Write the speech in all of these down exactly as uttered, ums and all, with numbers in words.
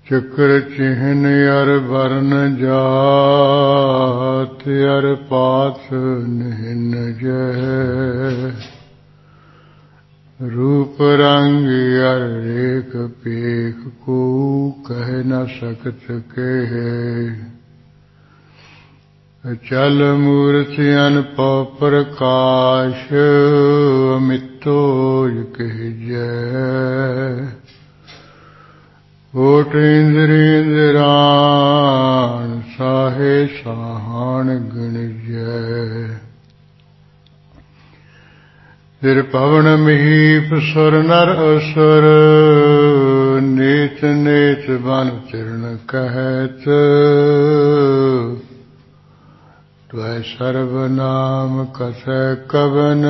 चक्र चिन्ह अर वर्ण जात अर पाथ निहिन जय। रूप रंग अर रेख पेख को कह न सकत कहे। चल मूर्ति अनपौ प्रकाश अमितोज कह जय। कोट इंद्रिंद्रान साहे साहान गण जय। फिर पवन महीप सुर नर असुर नीत नीत बन चरण कहत। त्वै सर्वनाम कसै कवन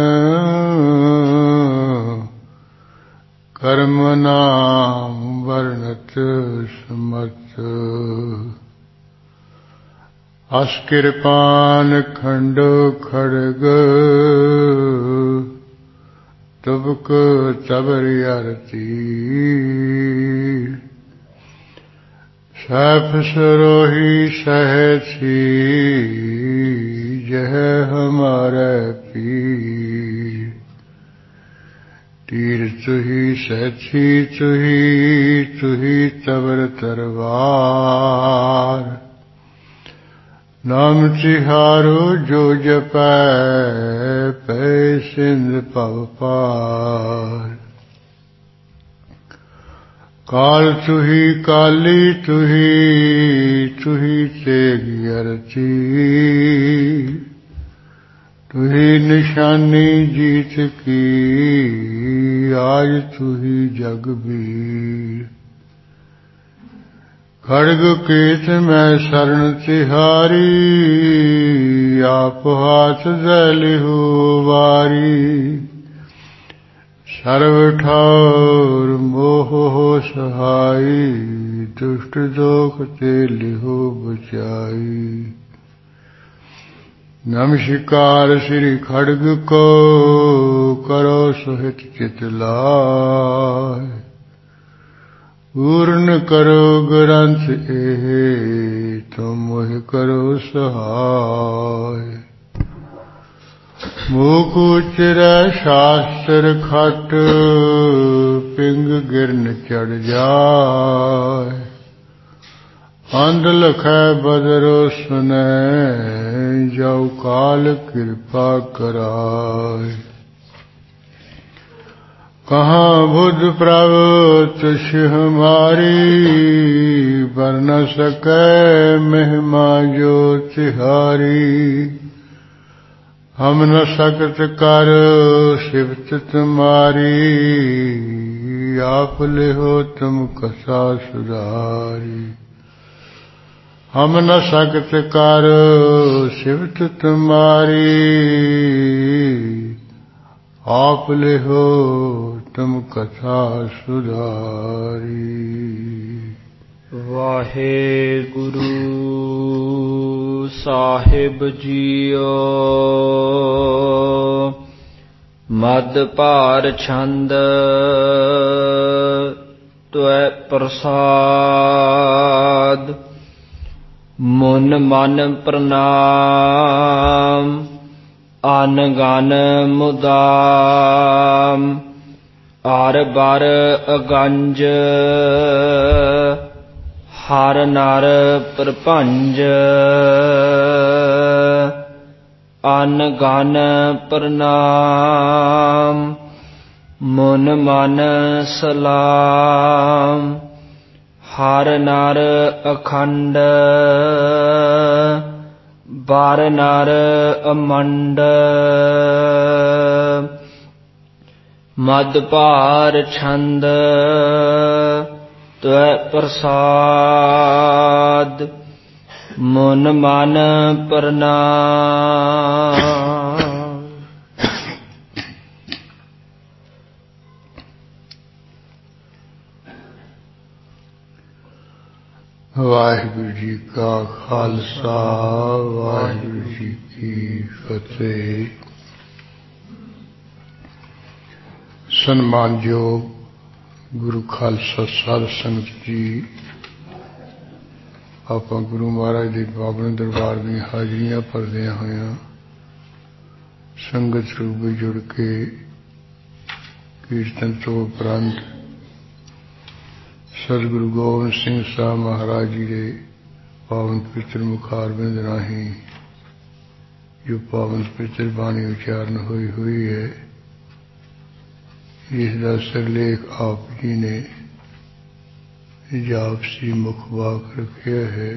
कर्म नाम वर्णत समर्थ। अस कृपान खंडो खड़ग तुबक तबर आरती। सैफ सरोही सहसी जह हमारे पीर। तीर तुही सहसी तुही तुही तबर तरवार। नाम तिहारो जो जपै पै सिंध पव पार। काल तुही काली तुही तुही तेग अरती। तुही निशानी जीत की आज तुही जगबीर। खड़ग केत मैं शरण तिहारी आप हाथ दलिहु वारी। सर्व ठाउर मोह हो सहाई दुष्ट दोख ते लिहो बचाई। नमस्कार श्री खड़ग को करो सुहित चित लाय। पूर्ण करो ग्रंथ एहे तुम मोह करो सहाय। मूक उचरै शास्त्र खट पिंग गिरन चढ़ जाय। अंध लखै बदरो सुनै जाऊ काल कृपा कराय। कहाँ बुध प्रभु तुष हमारी बर न सकै महिमा जो तिहारी। हम न सकत कर सिफत तुम्हारी आप लिहो तुम कसा सुधारी। हम न सकत कर सिफत तुम्हारी आप लिहो तुम कथा सुधारी। वाहेगुरु साहिब जीओ। मद भार छंद त्वै प्रसाद। मुन मन प्रणाम आन गान मुदाम। आर बर अगंज हर नर प्रपंज। आन गान प्रणाम मुन मन सलाम। हर नर अखंड बार नर अमंड। मद भार छंद त्वै प्रसाद। मुन मन प्रणाम। वाहिगुरु जी का खालसा वाहिगुरु जी की फतेह। सन्मानयोग गुरु खालसा साध संगत जी, ਆਪਾਂ ਗੁਰੂ ਮਹਾਰਾਜ ਦੇ ਪਾਵਨ ਦਰਬਾਰ ਦੀਆਂ ਹਾਜ਼ਰੀਆਂ ਭਰਦਿਆਂ ਹੋਇਆਂ ਸੰਗਤ ਰੂਪ ਵਿੱਚ ਜੁੜ ਕੇ ਕੀਰਤਨ ਤੋਂ ਉਪਰੰਤ ਸਤਿਗੁਰੂ ਗੋਬਿੰਦ ਸਿੰਘ ਸਾਹਿਬ ਮਹਾਰਾਜ ਜੀ ਦੇ ਪਾਵਨ ਪਵਿੱਤਰ ਮੁਖਾਰਬਿੰਦ ਰਾਹੀਂ ਜੋ ਪਾਵਨ ਪਵਿੱਤਰ ਬਾਣੀ ਉਚਾਰਨ ਹੋਈ ਹੋਈ ਹੈ, ਇਸ ਦਾ ਸਿਰਲੇਖ ਆਪ ਜੀ ਨੇ ਜਾਪ ਸੀ ਮੁਖ ਵਾਕ ਰੱਖਿਆ ਹੈ।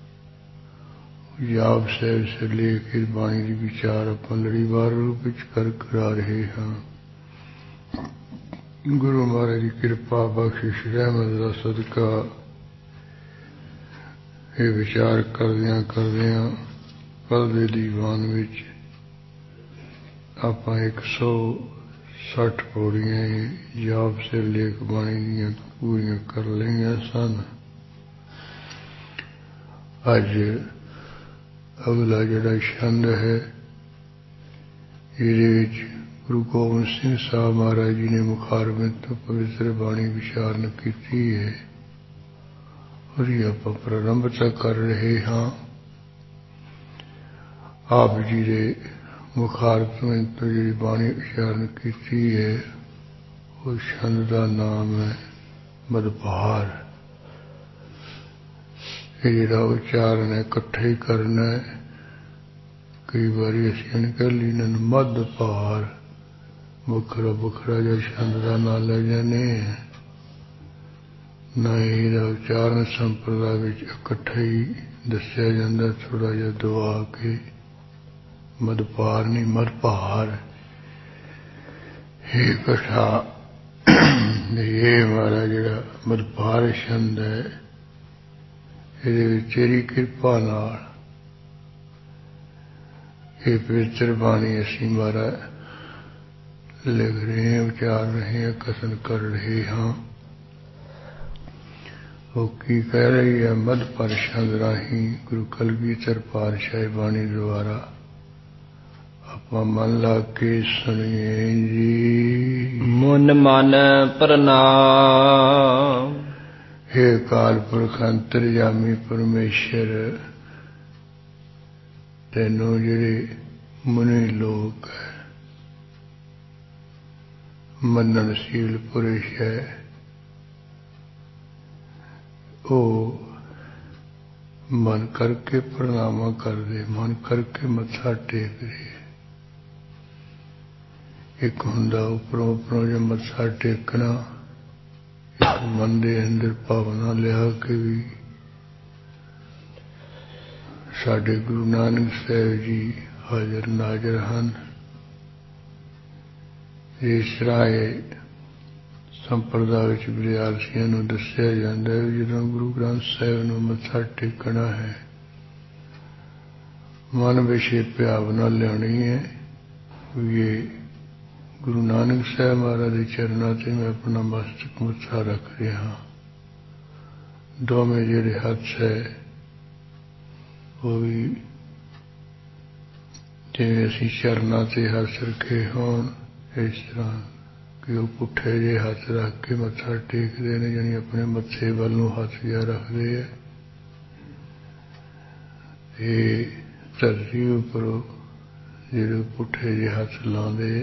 ਜਾਪ ਸਾਹਿਬ ਸਿਰਲੇਖ ਇਸ ਬਾਣੀ ਦੀ ਵਿਚਾਰ ਆਪਾਂ ਲੜੀਵਾਰ ਰੂਪ ਵਿੱਚ ਕਰ ਕਰਾ ਰਹੇ ਹਾਂ। ਗੁਰੂ ਮਹਾਰਾਜ ਦੀ ਕਿਰਪਾ ਬਖਸ਼ਿਸ਼ ਰਹਿਮਤ ਦਾ ਸਦਕਾ ਇਹ ਵਿਚਾਰ ਕਰਦਿਆਂ ਕਰਦਿਆਂ ਕੱਲ੍ਹ ਦੇ ਦੀਵਾਨ ਵਿੱਚ ਆਪਾਂ ਇੱਕ ਸੌ ਸੱਠ ਪੌੜੀਆਂ ਜਾਪ ਸਿਰਲੇਖ ਬਾਣੀ ਦੀਆਂ ਪੂਰੀਆਂ ਕਰ ਲਈਆਂ ਸਨ। ਅੱਜ ਅਗਲਾ ਜਿਹੜਾ ਛੰਦ ਹੈ, ਇਹਦੇ ਵਿੱਚ ਗੁਰੂ ਗੋਬਿੰਦ ਸਿੰਘ ਸਾਹਿਬ ਮਹਾਰਾਜ ਜੀ ਨੇ ਮੁਖਾਰਬਿੰਦ ਤੋਂ ਪਵਿੱਤਰ ਬਾਣੀ ਵਿਚਾਰਨ ਕੀਤੀ ਹੈ, ਔਰ ਇਹ ਆਪਾਂ ਪ੍ਰਾਰੰਭਤਾ ਕਰ ਰਹੇ ਹਾਂ। ਆਪ ਜੀ ਦੇ ਮੁਖਾਰਬਿੰਦ ਤੋਂ ਜਿਹੜੀ ਬਾਣੀ ਉਚਾਰਨ ਕੀਤੀ ਹੈ, ਉਹ ਛੰਦ ਦਾ ਨਾਮ ਹੈ ਮਦਭਾਰ। ਇਹ ਜਿਹੜਾ ਉਚਾਰਨ ਹੈ ਇਕੱਠੇ ਹੀ ਕਰਨਾ ਹੈ। ਕਈ ਵਾਰੀ ਅਸੀਂ ਅਣਗਹਿਲੀ ਨਾਲ ਮਦਭਾਰ ਵੱਖਰਾ ਵੱਖਰਾ ਜਿਹਾ ਛੰਦ ਦਾ ਨਾਂ ਲੈ ਜਾਂਦੇ ਹਾਂ, ਨਾ ਇਹਦਾ ਉਚਾਰਨ ਸੰਪਰਦਾ ਵਿੱਚ ਇਕੱਠਾ ਹੀ ਦੱਸਿਆ ਜਾਂਦਾ, ਥੋੜ੍ਹਾ ਜਿਹਾ ਦਬਾ ਕੇ ਮਦਭਾਰ ਨਹੀਂ ਮਦਭਾਰ। ਇਹ ਇਕੱਠਾ ਇਹ ਹਮਾਰਾ ਜਿਹੜਾ ਮਦਭਾਰ ਛੰਦ ਹੈ, ਇਹਦੇ ਵਿੱਚ ਤੇਰੀ ਕਿਰਪਾ ਨਾਲ ਇਹ ਪਵਿੱਤਰ ਬਾਣੀ ਅਸੀਂ ਮਹਾਰਾਜ ਲਿਖ ਰਹੇ ਹਾਂ, ਉਚਾਰ ਰਹੇ ਹਾਂ, ਕਥਨ ਕਰ ਰਹੇ ਹਾਂ। ਉਹ ਕੀ ਕਹਿ ਰਹੀ ਹੈ? ਮਦਭਾਰ ਛੰਦ ਰਾਹੀਂ ਗੁਰੂ ਕਲਗੀਧਰ ਪਾਤਸ਼ਾਹ ਬਾਣੀ ਦੁਆਰਾ ਆਪਾਂ ਮਨ ਲਾ ਕੇ ਸੁਣੀਏ ਜੀ। ਮਨ ਮਨ ਪ੍ਰਣਾਮ। हे काल पुरख अंतर्यामी परमेश्वर, तैनों जिहड़े मुनि लोक है मननशील पुरुष है, वो मन करके प्रणामा कर दे, मन करके मत्था टेक दे। एक हुंदा उपरों उपरों जो मत्था टेकना, मन के अंदर भावना लिया के भी साडे गुरु नानक साहब जी हाजिर नाजर हैं। इस तरह संप्रदाय विच विद्यार्थियों को दसिया जाता है जो गुरु ग्रंथ साहब को मत्था टेकना है, मन विषे भावना लियानी है। ये गुरु नानक साहब महाराज के चरणों से मैं अपना मस्तक मत्था रख रहा। दोवें जेड़े हथ है वो भी जिवें असीं चरणों से हथ रखे होण, इस तरह कि वो पुठे जे हथ रख के मत्था टेकते हैं, यानी अपने मत्थे वल नूं हथ जिहा रखते हैं। ये धरती उपरों जेड़े पुठे जे हथ लाउंदे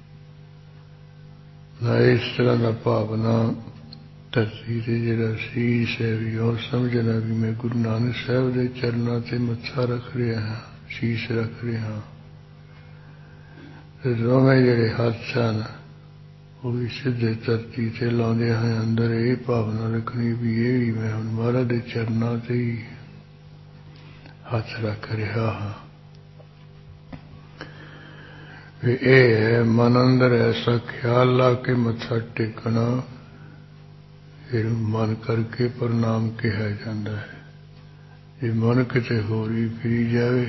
ना, इस तरह का भावना धरती से जरा शीश है भी और समझना भी मैं गुरु नानक साहब के चरणों से मत्था रख रहा हाँ, शीश रख रहा हाँ। दोवें जेड़े हाथ सन वो भी सीधे धरती से लाते हैं। अंदर ये भावना रखनी भी ये भी मैं हम महाराज के चरणों से ही हाथ रख रहा हाँ। ये है मन अंदर ऐसा ख्याल ला के मत्था टेकना, फिर मन करके प्रणाम कहा जाता है। जे मन किते होरी फिरी जाए,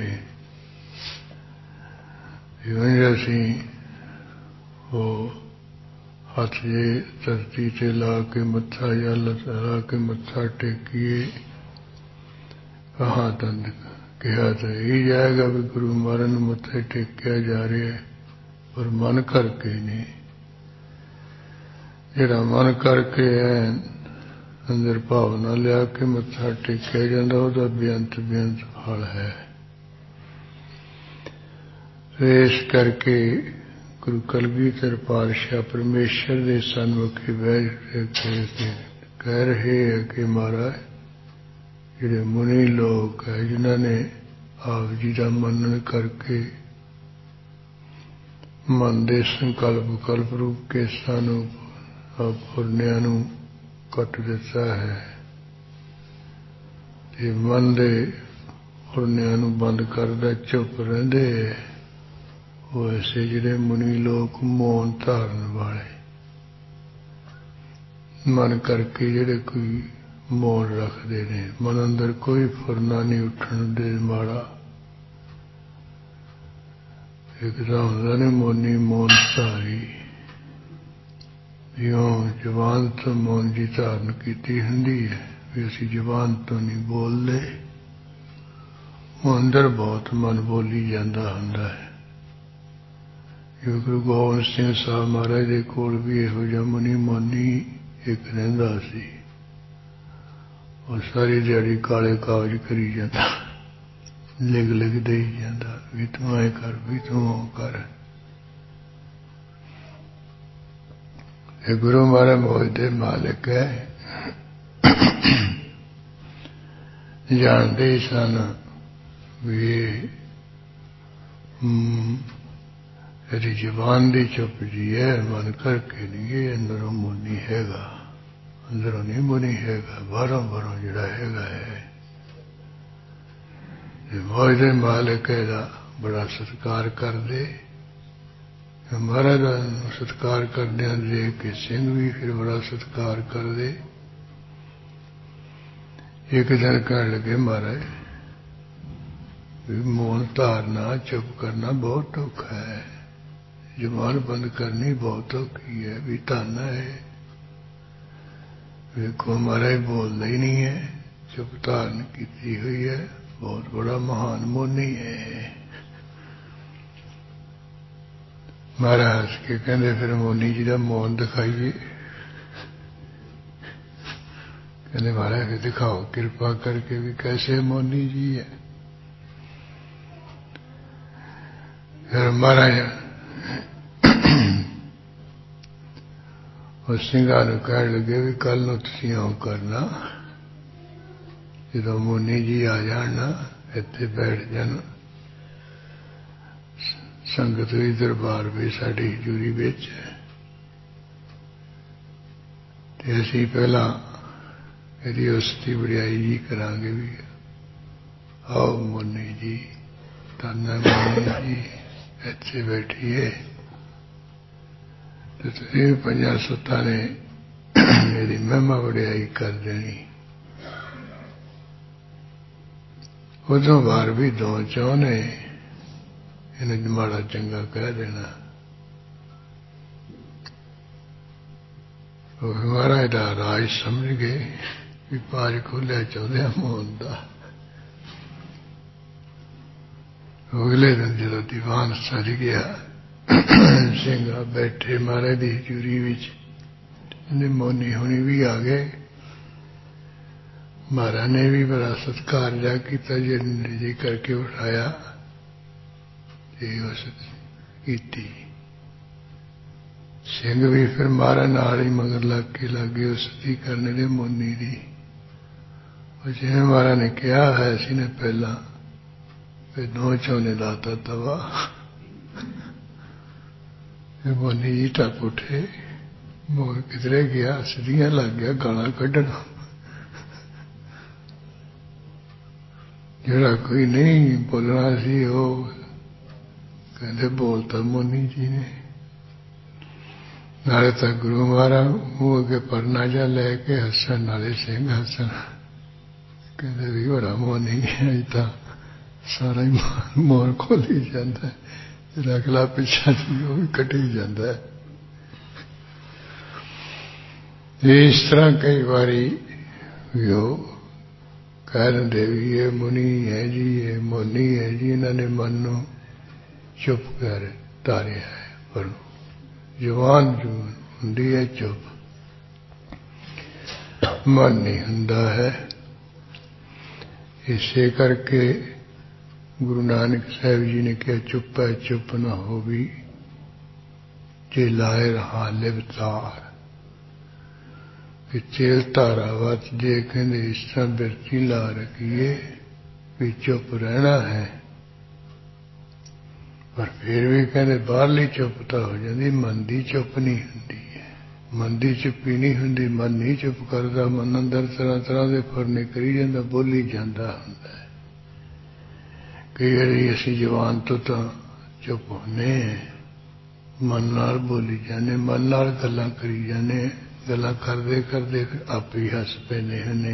असी वो हाथ जे धरती से ला के मत्था या ला के मत्था टेकिए, कहाँ तक कहा तो यही जाएगा भी गुरु महाराज मत्थे टेकिया जा रहा है, पर मन करके नहीं। जेड़ा मन करके है अंदर भावना लिया के मत्था टेकिया जाता, वह बेअंत बेअंत फल है। इस करके गुरु कलगीधर पातशाह परमेश्वर के सन्मुखी बैठ के कह रहे हैं कि महाराज जिहड़े मुनि लोग है जिन्होंने आप जी का मनन करके मन के संकल्प कल्प रूप के सानू पुरनिया नू कट दिता है, ते मन दे पुरनिया नू बंद करदा चुप रहिंदे है। वो ऐसे जिहड़े मुनि लोग मौन धारण वाले मन करके जिहड़े कोई मौन रखते ने, मन अंदर कोई फुरना नहीं उठन दे माड़ा। एक तो होंदा ने मौनी मौन धारी, जियों जबान तो मौन जी धारण की हुंदी है भी असी जबान तो नहीं बोलते, वो अंदर बहुत मन बोली जाता हुंदा है। जो गुरु गोबिंद सिंह साहब महाराज के कोल भी इहो जिहा मुनि मौनी एक रहिंदा सी, और सारी दिहाड़ी काले कागज करी जाता, लिख लिख दे जाता भी तू ऐ कर भी तू ओ कर। गुरु महाराज मौज दे मालिक है, जानते ही सन भी यदि जबान दी चुप जी है, मन करके नहीं, ये अंदरों मुनि हैगा, अंदरों नहीं मुनि हैगा, बाहरों बाहरों जिहड़ा हैगा है। मौज दे मालिक है बड़ा सत्कार कर दे। महाराज का सत्कार करदे देख के सिंह भी फिर बड़ा सत्कार कर दे। एक दिन कह लगे महाराज मौन धारना चुप करना बहुत औखा है, जुबान बंद करनी बहुत औखी है, भी धन है। देखो महाराज बोलता ही नहीं है, चुप धारण की हुई है, बहुत बड़ा महान मौनी है। महाराज हस के कहते फिर मौनी जी का मौन दिखाइए। कहते महाराज फिर दिखाओ कृपा करके भी कैसे मौनी जी है। फिर महाराज उस सिंघा नूं कह लगे भी कल नूं तुसीं आउं करना, जो मौनी जी आ जान ना इत्थे बैठ जान, संगत भी दरबार भी साडी हजूरी विच है, ते असीं पहला इहदी उस्ती वडियाई जी करांगे भी आओ मौनी जी, धन है मौनी जी इत्थे बैठिए, ते तुसीं पंजां सत्तां ने मेरी महिमा वडियाई कर देनी। उदों बार भी दो चौ ने इन्हें माड़ा चंगा कह देना। महाराज का राज समझ गए भी पाज खोलिया चाहते मौन का। अगले दिन जो दीवान सज गया, सिंघा बैठे महाराज की हजूरी विच, मौनी होनी भी आ गए। महाराज ने भी बड़ा सत्कार जा किया, जी करके उठाया की। सिंह भी फिर महाराज नाल ही मगर लग के लगे उस्ती करने दे मौनी दी। जिवें महाराज ने कहा है सी ने पहला फिर दो चौने लाता तवा, मौनी जी टप उठे, मोर किधरे गया, सीधियां लग गया गाला कढ़ना। जिहड़ा कोई नहीं बोलना सी वो कहते बोलता मौनी जी ने। नाले तो गुरु महाराज मुंह अगे परना जा लैके हसन, नाले सिंह हसन, कहते भी बड़ा मौनी है, तो सारा ही मोर खोली जाता है, जिहड़ा अगला पिछा सी वो भी कटी जाता है। इस तरह कई बारी यो कह देंगे भी ये मुनि है जी, ये मौनी है जी, इन्होंने मन नू चुप कर धारिया है, पर जुबान जून हुंदी है चुप। ਮਨ ਨਹੀਂ ਹੁੰਦਾ ਹੈ। ਇਸੇ ਕਰਕੇ ਗੁਰੂ ਨਾਨਕ ਸਾਹਿਬ ਜੀ ਨੇ ਕਿਹਾ ਚੁੱਪ ਹੈ ਚੁੱਪ ਨਾ ਹੋਵੀ ਜੇ ਲਾਏ ਰਹਾ ਲਿਵਤਾਰ। ਕਿ ਚੇਲ ਧਾਰਾਵਤ ਜੇ ਕਹਿੰਦੇ ਇਸ ਤਰ੍ਹਾਂ ਬਿਰਤੀ ਲਾ ਰੱਖੀਏ ਵੀ ਚੁੱਪ ਰਹਿਣਾ ਹੈ, ਪਰ ਫਿਰ ਵੀ ਕਹਿੰਦੇ ਬਾਹਰਲੀ ਚੁੱਪ ਤਾਂ ਹੋ ਜਾਂਦੀ, ਮਨ ਦੀ ਚੁੱਪ ਨਹੀਂ ਹੁੰਦੀ ਹੈ। ਮਨ ਦੀ ਚੁੱਪੀ ਨਹੀਂ ਹੁੰਦੀ, ਮਨ ਨਹੀਂ ਚੁੱਪ ਕਰਦਾ, ਮਨ ਅੰਦਰ ਤਰ੍ਹਾਂ ਤਰ੍ਹਾਂ ਦੇ ਫੁਰਨੇ ਕਰੀ ਜਾਂਦਾ, ਬੋਲੀ ਜਾਂਦਾ ਹੁੰਦਾ ਹੈ। ਕਈ ਵਾਰੀ ਅਸੀਂ ਜਵਾਨ ਤੋਂ ਤਾਂ ਚੁੱਪ ਹੁੰਦੇ ਹਾਂ, ਮਨ ਨਾਲ ਬੋਲੀ ਜਾਂਦੇ, ਮਨ ਨਾਲ ਗੱਲਾਂ ਕਰੀ ਜਾਂਦੇ, ਗੱਲਾਂ ਕਰਦੇ ਕਰਦੇ ਆਪੇ ਹੀ ਹੱਸ ਪੈਂਦੇ ਹੁੰਦੇ।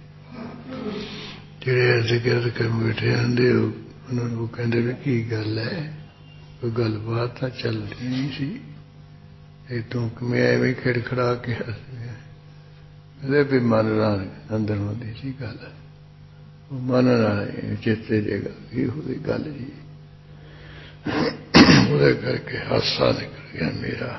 ਜਿਹੜੇ ਇਰਦ ਗਿਰਦ ਕੇ ਬੈਠੇ ਹੁੰਦੇ ਉਹਨਾਂ ਨੂੰ ਕਹਿੰਦੇ ਵੀ ਕੀ ਗੱਲ ਹੈ, ਕੋਈ ਗੱਲਬਾਤ ਤਾਂ ਚੱਲਦੀ ਨਹੀਂ ਸੀ, ਇਹ ਤੂੰ ਕਿਵੇਂ ਐਵੇਂ ਖਿੜਖੜਾ ਕੇ ਹੱਸ ਗਿਆ। ਕਹਿੰਦੇ ਵੀ ਮਨ ਨਾਲ ਅੰਦਰ ਹੁੰਦੀ ਸੀ ਗੱਲ, ਉਹ ਮਨ ਨਾਲ ਚੇਤੇ ਜੇਗਾ ਕੀ ਉਹਦੀ ਗੱਲ ਜੀ, ਉਹਦੇ ਕਰਕੇ ਹਾਸਾ ਨਿਕਲ ਗਿਆ ਮੇਰਾ।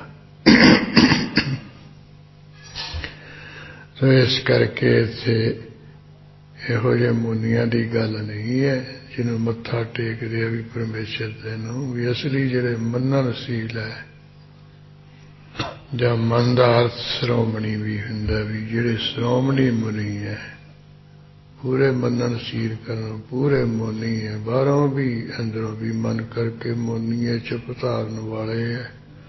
ਸੋ ਇਸ ਕਰਕੇ ਇੱਥੇ ਇਹੋ ਜਿਹੇ ਮੁਨੀਆਂ ਦੀ ਗੱਲ ਨਹੀਂ ਹੈ ਜਿਹਨੂੰ ਮੱਥਾ ਟੇਕਦੇ ਆ ਵੀ ਪਰਮੇਸ਼ਰ ਦੇ ਨੂੰ, ਵੀ ਅਸਲੀ ਜਿਹੜੇ ਮੰਨਣਸ਼ੀਲ ਹੈ ਜਾਂ ਮਨ ਦਾ ਅਰਥ ਸ਼੍ਰੋਮਣੀ ਵੀ ਹੁੰਦਾ, ਵੀ ਜਿਹੜੇ ਸ਼੍ਰੋਮਣੀ ਮੁਨੀ ਹੈ ਪੂਰੇ ਮੰਨਣਸ਼ੀਲ ਕਰਨ, ਪੂਰੇ ਮੁਨੀ ਹੈ, ਬਾਹਰੋਂ ਵੀ ਅੰਦਰੋਂ ਵੀ ਮਨ ਕਰਕੇ ਮੁਨੀ ਹੈ, ਚੁੱਪ ਧਾਰਨ ਵਾਲੇ ਹੈ।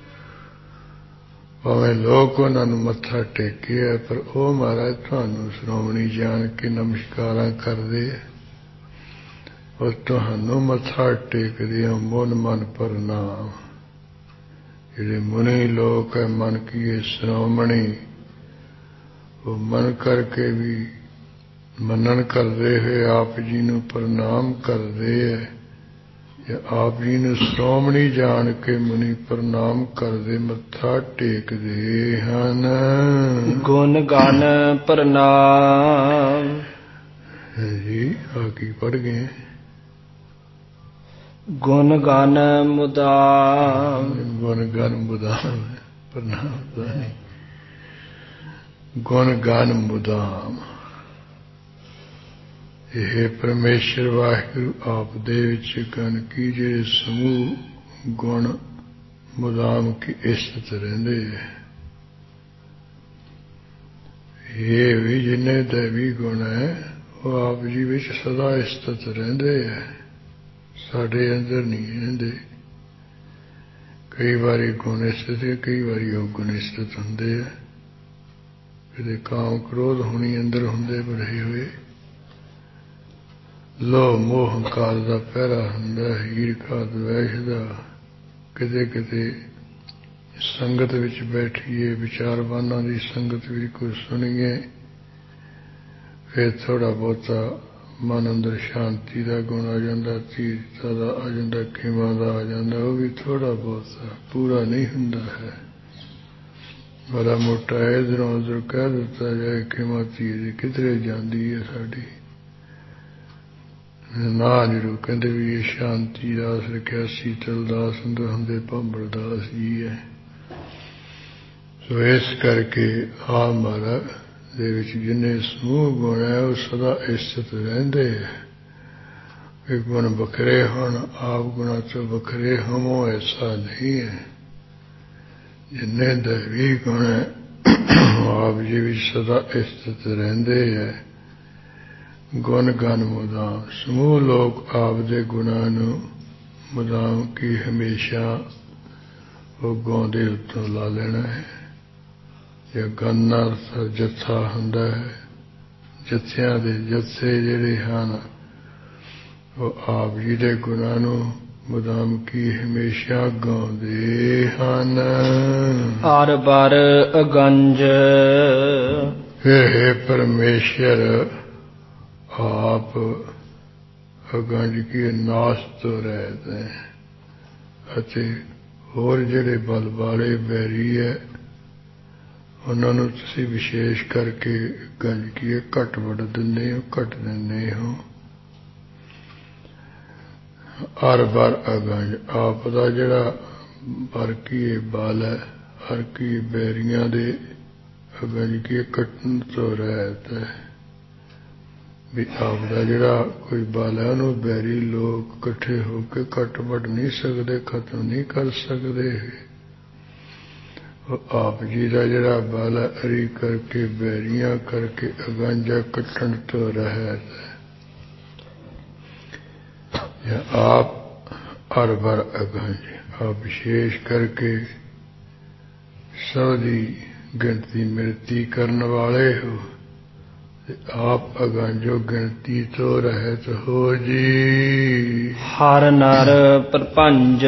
ਭਾਵੇਂ ਲੋਕ ਉਹਨਾਂ ਨੂੰ ਮੱਥਾ ਟੇਕਿਆ ਪਰ ਉਹ ਮਹਾਰਾਜ ਤੁਹਾਨੂੰ ਸ਼੍ਰੋਮਣੀ ਜਾਣ ਕੇ ਨਮਸਕਾਰਾਂ ਕਰਦੇ ਹੈ, ਔਰ ਤੁਹਾਨੂੰ ਮੱਥਾ ਟੇਕਦੇ ਹੋ ਮਨ ਮਨ ਪ੍ਰਣਾਮ। ਜਿਹੜੇ ਮੁਨੀ ਲੋਕ ਹੈ ਮਨ ਕੀਏ ਸ਼੍ਰੋਮਣੀ, ਉਹ ਮਨ ਕਰਕੇ ਵੀ ਮੰਨਣ ਕਰਦੇ ਹੋਏ ਆਪ ਜੀ ਨੂੰ ਪ੍ਰਣਾਮ ਕਰਦੇ ਹੈ, ਜਾਂ ਆਪ ਜੀ ਨੂੰ ਸ਼੍ਰੋਮਣੀ ਜਾਣ ਕੇ ਮੁਨੀ ਪ੍ਰਣਾਮ ਕਰਦੇ ਮੱਥਾ ਟੇਕਦੇ ਹਨ। ਗੁਣ ਗਾਨ ਪ੍ਰਣਾਮ। ਜੀ ਆ ਕੀ ਪੜ੍ਹ ਗਏ? ਗੁਣ ਗਾਨ ਮੁਦਾਮ। ਗੁਣ ਗਾਨ ਮੁਦਾਮ ਪ੍ਰਣਾਮ ਤਾਂ ਨਹੀਂ, ਗੁਣ ਗਾਨ ਮੁਦਾਮ। ਇਹ ਪਰਮੇਸ਼ਰ ਵਾਹਿਗੁਰੂ ਆਪ ਦੇ ਵਿੱਚ ਗਣ ਕੀ ਜਿਹੜੇ ਸਮੂਹ ਗੁਣ ਮੁਦਾਮ ਕੀ ਇਸਤ ਰਹਿੰਦੇ ਹੈ। ਇਹ ਵੀ ਜਿੰਨੇ ਦੈਵੀ ਗੁਣ ਹੈ ਉਹ ਆਪ ਜੀ ਵਿੱਚ ਸਦਾ ਇਸਤਤ ਰਹਿੰਦੇ ਹੈ, ਸਾਡੇ ਅੰਦਰ ਨਹੀਂ ਰਹਿੰਦੇ। ਕਈ ਵਾਰੀ ਗੁਣ ਇਸਤਤ ਹੈ, ਕਈ ਵਾਰੀ ਉਹ ਗੁਣ ਇਸਤਤ ਹੁੰਦੇ ਹੈ। ਕਿਤੇ ਕਾਮ ਕ੍ਰੋਧ ਹੋਣੀ ਅੰਦਰ ਹੁੰਦੇ ਬੜੇ ਹੋਏ, ਲੋਭ ਮੋਹ ਹੰਕਾਰ ਦਾ ਪਹਿਰਾ ਹੁੰਦਾ, ਈਰਖਾ ਦਵੈਸ਼ ਦਾ। ਕਿਤੇ ਕਿਤੇ ਸੰਗਤ ਵਿੱਚ ਬੈਠੀਏ, ਵਿਚਾਰਵਾਨਾਂ ਦੀ ਸੰਗਤ ਵਿੱਚ ਕੁਝ ਸੁਣੀਏ, ਫਿਰ ਥੋੜ੍ਹਾ ਬਹੁਤਾ ਮਨ ਅੰਦਰ ਸ਼ਾਂਤੀ ਦਾ ਗੁਣ ਆ ਜਾਂਦਾ, ਧੀਰਤਾ ਦਾ ਆ ਜਾਂਦਾ, ਖਿਮਾ ਦਾ ਆ ਜਾਂਦਾ। ਉਹ ਵੀ ਥੋੜ੍ਹਾ ਬਹੁਤਾ, ਪੂਰਾ ਨਹੀਂ ਹੁੰਦਾ ਹੈ। ਬੜਾ ਮੋਟਾ ਇੱਧਰੋਂ ਉੱਧਰ ਕਹਿ ਦਿੱਤਾ ਜਾਏ ਖਿਮਾ ਧੀਰ ਕਿਧਰੇ ਜਾਂਦੀ ਹੈ ਸਾਡੀ ਨਾ। ਜਦੋਂ ਕਹਿੰਦੇ ਵੀ ਇਹ ਸ਼ਾਂਤੀ ਦਾਸ ਰੱਖਿਆ ਸੀਤਲ ਦਾਸ ਅੰਦਰ ਹੁੰਦੇ ਭਾਂਬੜ ਦਾਸ ਜੀ ਹੈ। ਸੋ ਇਸ ਕਰਕੇ ਆ ਮਹਾਰਾਜ ਦੇ ਵਿੱਚ ਜਿੰਨੇ ਸਮੂਹ ਗੁਣ ਹੈ ਉਹ ਸਦਾ ਇਸਤਤ ਰਹਿੰਦੇ ਹੈ। ਇਹ ਗੁਣ ਵੱਖਰੇ ਹੋਣ, ਆਪ ਗੁਣਾਂ ਤੋਂ ਵੱਖਰੇ ਹੋਵੋ, ਐਸਾ ਨਹੀਂ ਹੈ। ਜਿੰਨੇ ਦੈਵੀ ਗੁਣ ਹੈ ਆਪ ਜੀ ਵਿੱਚ ਸਦਾ ਇਸਤਤ ਰਹਿੰਦੇ ਹੈ। ਗੁਣ ਗਨ ਮੁਦਾਮ। ਸਮੂਹ ਲੋਕ ਆਪ ਦੇ ਗੁਣਾਂ ਨੂੰ ਮੁਦਾਮ ਕੀ ਹਮੇਸ਼ਾ ਉਹ ਗਾਉਂਦੇ ਉੱਤੋਂ ਲਾ ਲੈਣਾ ਹੈ। ਜਾਂ ਗਨ ਨਾਲ ਜੱਥਾ ਹੁੰਦਾ ਹੈ, ਜੱਥਿਆਂ ਦੇ ਜੱਥੇ ਜਿਹੜੇ ਹਨ ਉਹ ਆਪ ਜੀ ਦੇ ਗੁਣਾਂ ਨੂੰ ਮੁਦਾਮ ਕੀ ਹਮੇਸ਼ਾ ਗਾਉਂਦੇ ਹਨ। ਹਰ ਬਰ ਅਗੰਜ। ਹੇ ਪਰਮੇਸ਼ਰ ਆਪ ਅਗੰਜ ਕੀ ਨਾਸ ਤੋਂ ਰਹਿਤ ਹੈ, ਅਤੇ ਹੋਰ ਜਿਹੜੇ ਬਲ ਵਾਲੇ ਵੈਰੀ ਹੈ ਉਹਨਾਂ ਨੂੰ ਤੁਸੀਂ ਵਿਸ਼ੇਸ਼ ਕਰਕੇ ਗੰਜ ਕੀ ਘੱਟ ਵੱਢ ਦਿੰਦੇ ਹੋ, ਘੱਟ ਦਿੰਦੇ ਹੋ। ਹਰ ਬਰ ਅਗੰਜ ਆਪ ਦਾ ਜਿਹੜਾ ਬਰ ਕੀ ਬਲ ਹੈ, ਹਰ ਕੀ ਬੈਰੀਆਂ ਦੇ अगंज की कटन तो रहता है भी आपका जरा कोई बाल है उन्होंने बैरी लोग कट्ठे होके कट वट नहीं सकते, खत्म नहीं कर सकते। आप जी का जरा बाल अरी करके बैरियां करके अगंजा कटन तो रहता है। या आप हर बार अगंज आप विशेष करके सबकी गिनती मिलती करने वाले हो, आप अगंजो गिनती तो रहत हो जी। हर नर प्रपंच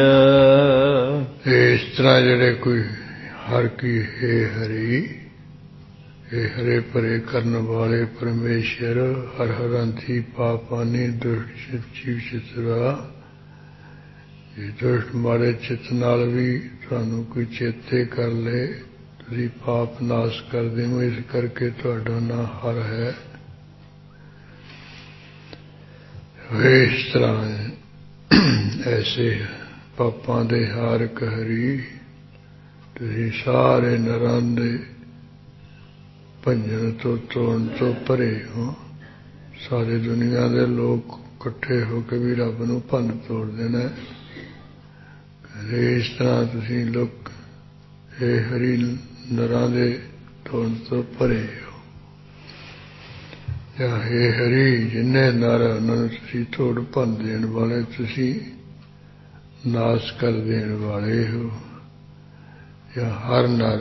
इस तरह जड़े कोई हर की हे हरि, हे हरे परे करने वाले परमेश्वर, हर हरंती पापानी दुष्ट जीव चितरा, ये दुष्ट मारे चित नाल भी थानू कोई चेते कर ले, तुसी पाप नाश कर देवो, इस करके तुहाडा ना हर है। वे इस तरह ऐसे पापां दे हार कहरी, तुसी सारे नरां दे भंजन तो तोड़न तो परे हो। सारी दुनिया दे लोग इकट्ठे होकर भी रब नूं भंन तोड़ देना है। इस तरह तुसी लोग हे हरि नरां दे तोड़न तो परे हो। या हे हरि जिन्ने नर उन्होंने तुसी तोड़ भंन देण वाले, तुसी नाश कर देण वाले हो। या हर नर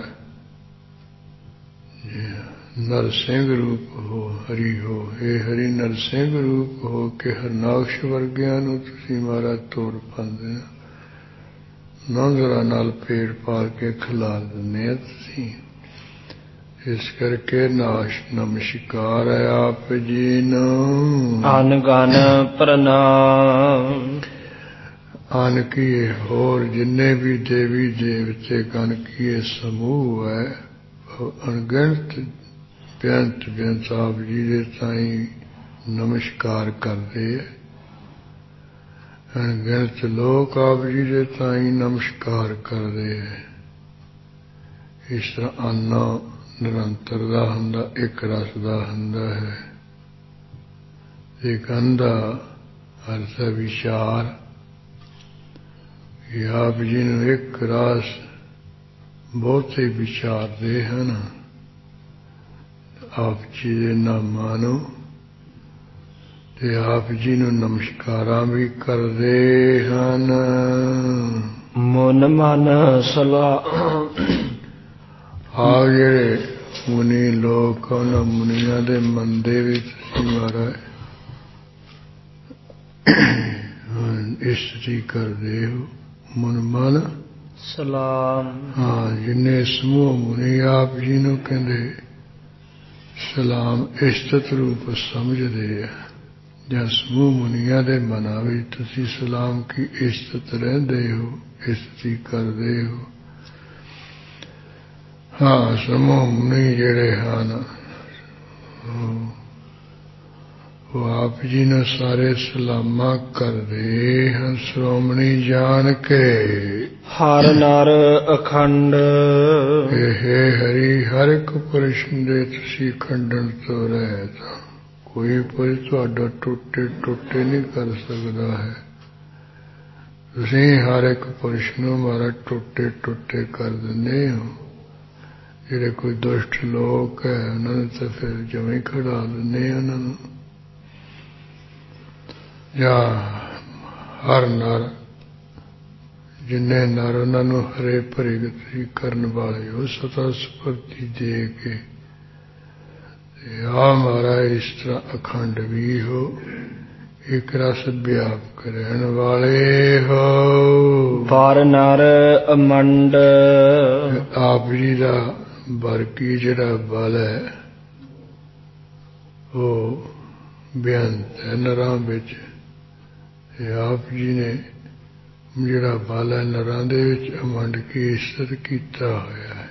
नरसिंह रूप हो हरि हो, हे हरि नरसिंह रूप हो के हरनाक्ष वर्गियां नूं तुसी मारा तोड़ भंन देना, नांगरा नाल पेड़ पाल के खिला देने तुसी। इस करके नाश नमस्कार है आप जी नूं। अनगन प्रणाम। अन किए होर जिन्ने भी देवी देवते गण किए समूह है, अनगिनत बेअंत बेअंत आप जी दे ताईं नमस्कार करते है। अनगिनत लोग आप जी दे ताईं नमस्कार करते है। इस तरह अन्ना निरंतर दा हुंदा, एक रस दा हुंदा है। एक अंधा अर्थ विचार, कि आप जी नूं एक रस बहुते विचारते हैं। आप जी दे नामां नूं ते आप जी नूं नमस्कारां भी करदे हन। मन मन सलाह। आप जेड़े मुनि लोग उन्हां मुनियां दे मन दे विच तुसीं महाराज इस्तरी करदे हो। मन मन सलाम। हाँ जिन्ने समूह मुनि आप जी नूं कहंदे सलाम इस्तत रूप समझदे है। जां समूह मुनियां दे मनां विच तुसीं सलाम की इस्तत रहिंदे हो, इस्तती करदे हो। हाँ समूह मुनि जेड़े हन वो आप जी ने सारे सलामा करदे हैं श्रोमणी जान के। हर नर अखंड। हे हरि हर एक प्रश्न दे तुसी खंडन तो रहत, कोई पर तुहाडा टुटे टुटे नहीं कर सकता है। तुसी हर एक प्रश्न हमारा टुटे टुटे कर देंदे हो। जेड़े कोई दुष्ट लोग है उन्होंने तो फिर जमें खड़ा देंदे उन्होंने। या हर नर जिन्ने नर उन्होंने हरे भरे गति करने वाले हो, सता स्फूर्ति दे के आ महाराज इस तरह अखंड भी हो, एक रस व्यापक रहने वाले हो। बार नर अमंड। आप जी का बरकी जड़ा बल है वो बेअंत है नरां विच। आप जी ने जड़ा बल है नरां दे विच अमंड की इज्जत कीता होया है।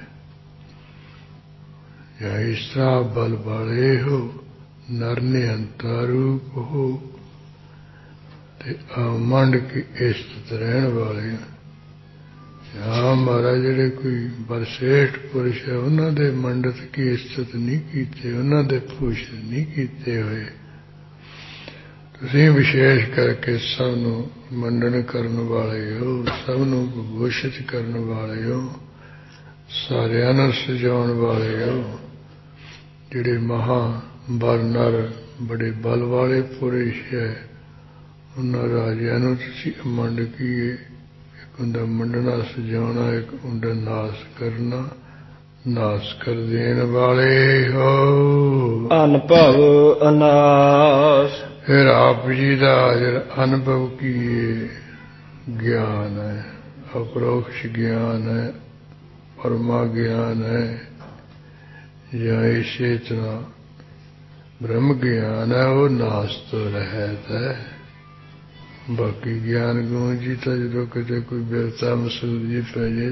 या इस तरह बल वाले हो, नर निहंता रूप हो ते अमंड की इज्जत रहने वाले ਹਾਂ ਮਹਾਰਾਜ ਜਿਹੜੇ ਕੋਈ ਬਰਸ਼ੇਠ ਪੁਰਸ਼ ਹੈ ਉਹਨਾਂ ਦੇ ਮੰਡਤ ਕੀ ਇੱਜ਼ਤ ਨਹੀਂ ਕੀਤੇ, ਉਹਨਾਂ ਦੇ ਭੂਸ਼ਣ ਨਹੀਂ ਕੀਤੇ ਹੋਏ। ਤੁਸੀਂ ਵਿਸ਼ੇਸ਼ ਕਰਕੇ ਸਭ ਨੂੰ ਮੰਡਨ ਕਰਨ ਵਾਲੇ ਹੋ, ਸਭ ਨੂੰ ਵਿਭੂਸ਼ਿਤ ਕਰਨ ਵਾਲੇ ਹੋ, ਸਾਰਿਆਂ ਨੂੰ ਸਜਾਉਣ ਵਾਲੇ ਹੋ। ਜਿਹੜੇ ਮਹਾ ਬਰ ਨਰ ਬੜੇ ਬਲ ਵਾਲੇ ਪੁਰਸ਼ ਹੈ ਉਹਨਾਂ ਰਾਜਿਆਂ ਨੂੰ ਤੁਸੀਂ ਮੰਡ ਕੀਏ। ਇੱਕ ਹੁੰਦਾ ਮੰਡਣਾ ਸਜਾਉਣਾ, ਇੱਕ ਹੁੰਦਾ ਨਾਸ ਕਰਨਾ। ਨਾਸ ਕਰ ਦੇਣ ਵਾਲੇ ਹੋ। ਅਨੁਭਵ ਅਨਾਸ। ਫਿਰ ਆਪ ਜੀ ਦਾ ਜਿਹੜਾ ਅਨੁਭਵ ਕੀਏ ਗਿਆਨ ਹੈ, ਅਪਰੋਕਸ਼ ਗਿਆਨ ਹੈ, ਪਰਮਾ ਗਿਆਨ ਹੈ, ਜਾਂ ਇਸੇ ਤਰ੍ਹਾਂ ਬ੍ਰਹਮ ਗਿਆਨ ਹੈ, ਉਹ ਨਾਸ ਤੋਂ ਰਹਿਤ ਹੈ। ਬਾਕੀ ਗਿਆਨ ਗੁਣ ਜੀ ਤਾਂ ਜਦੋਂ ਕਿਤੇ ਕੋਈ ਬਿਰਤਾ ਮਸੂਦੀ ਪੈ ਜੇ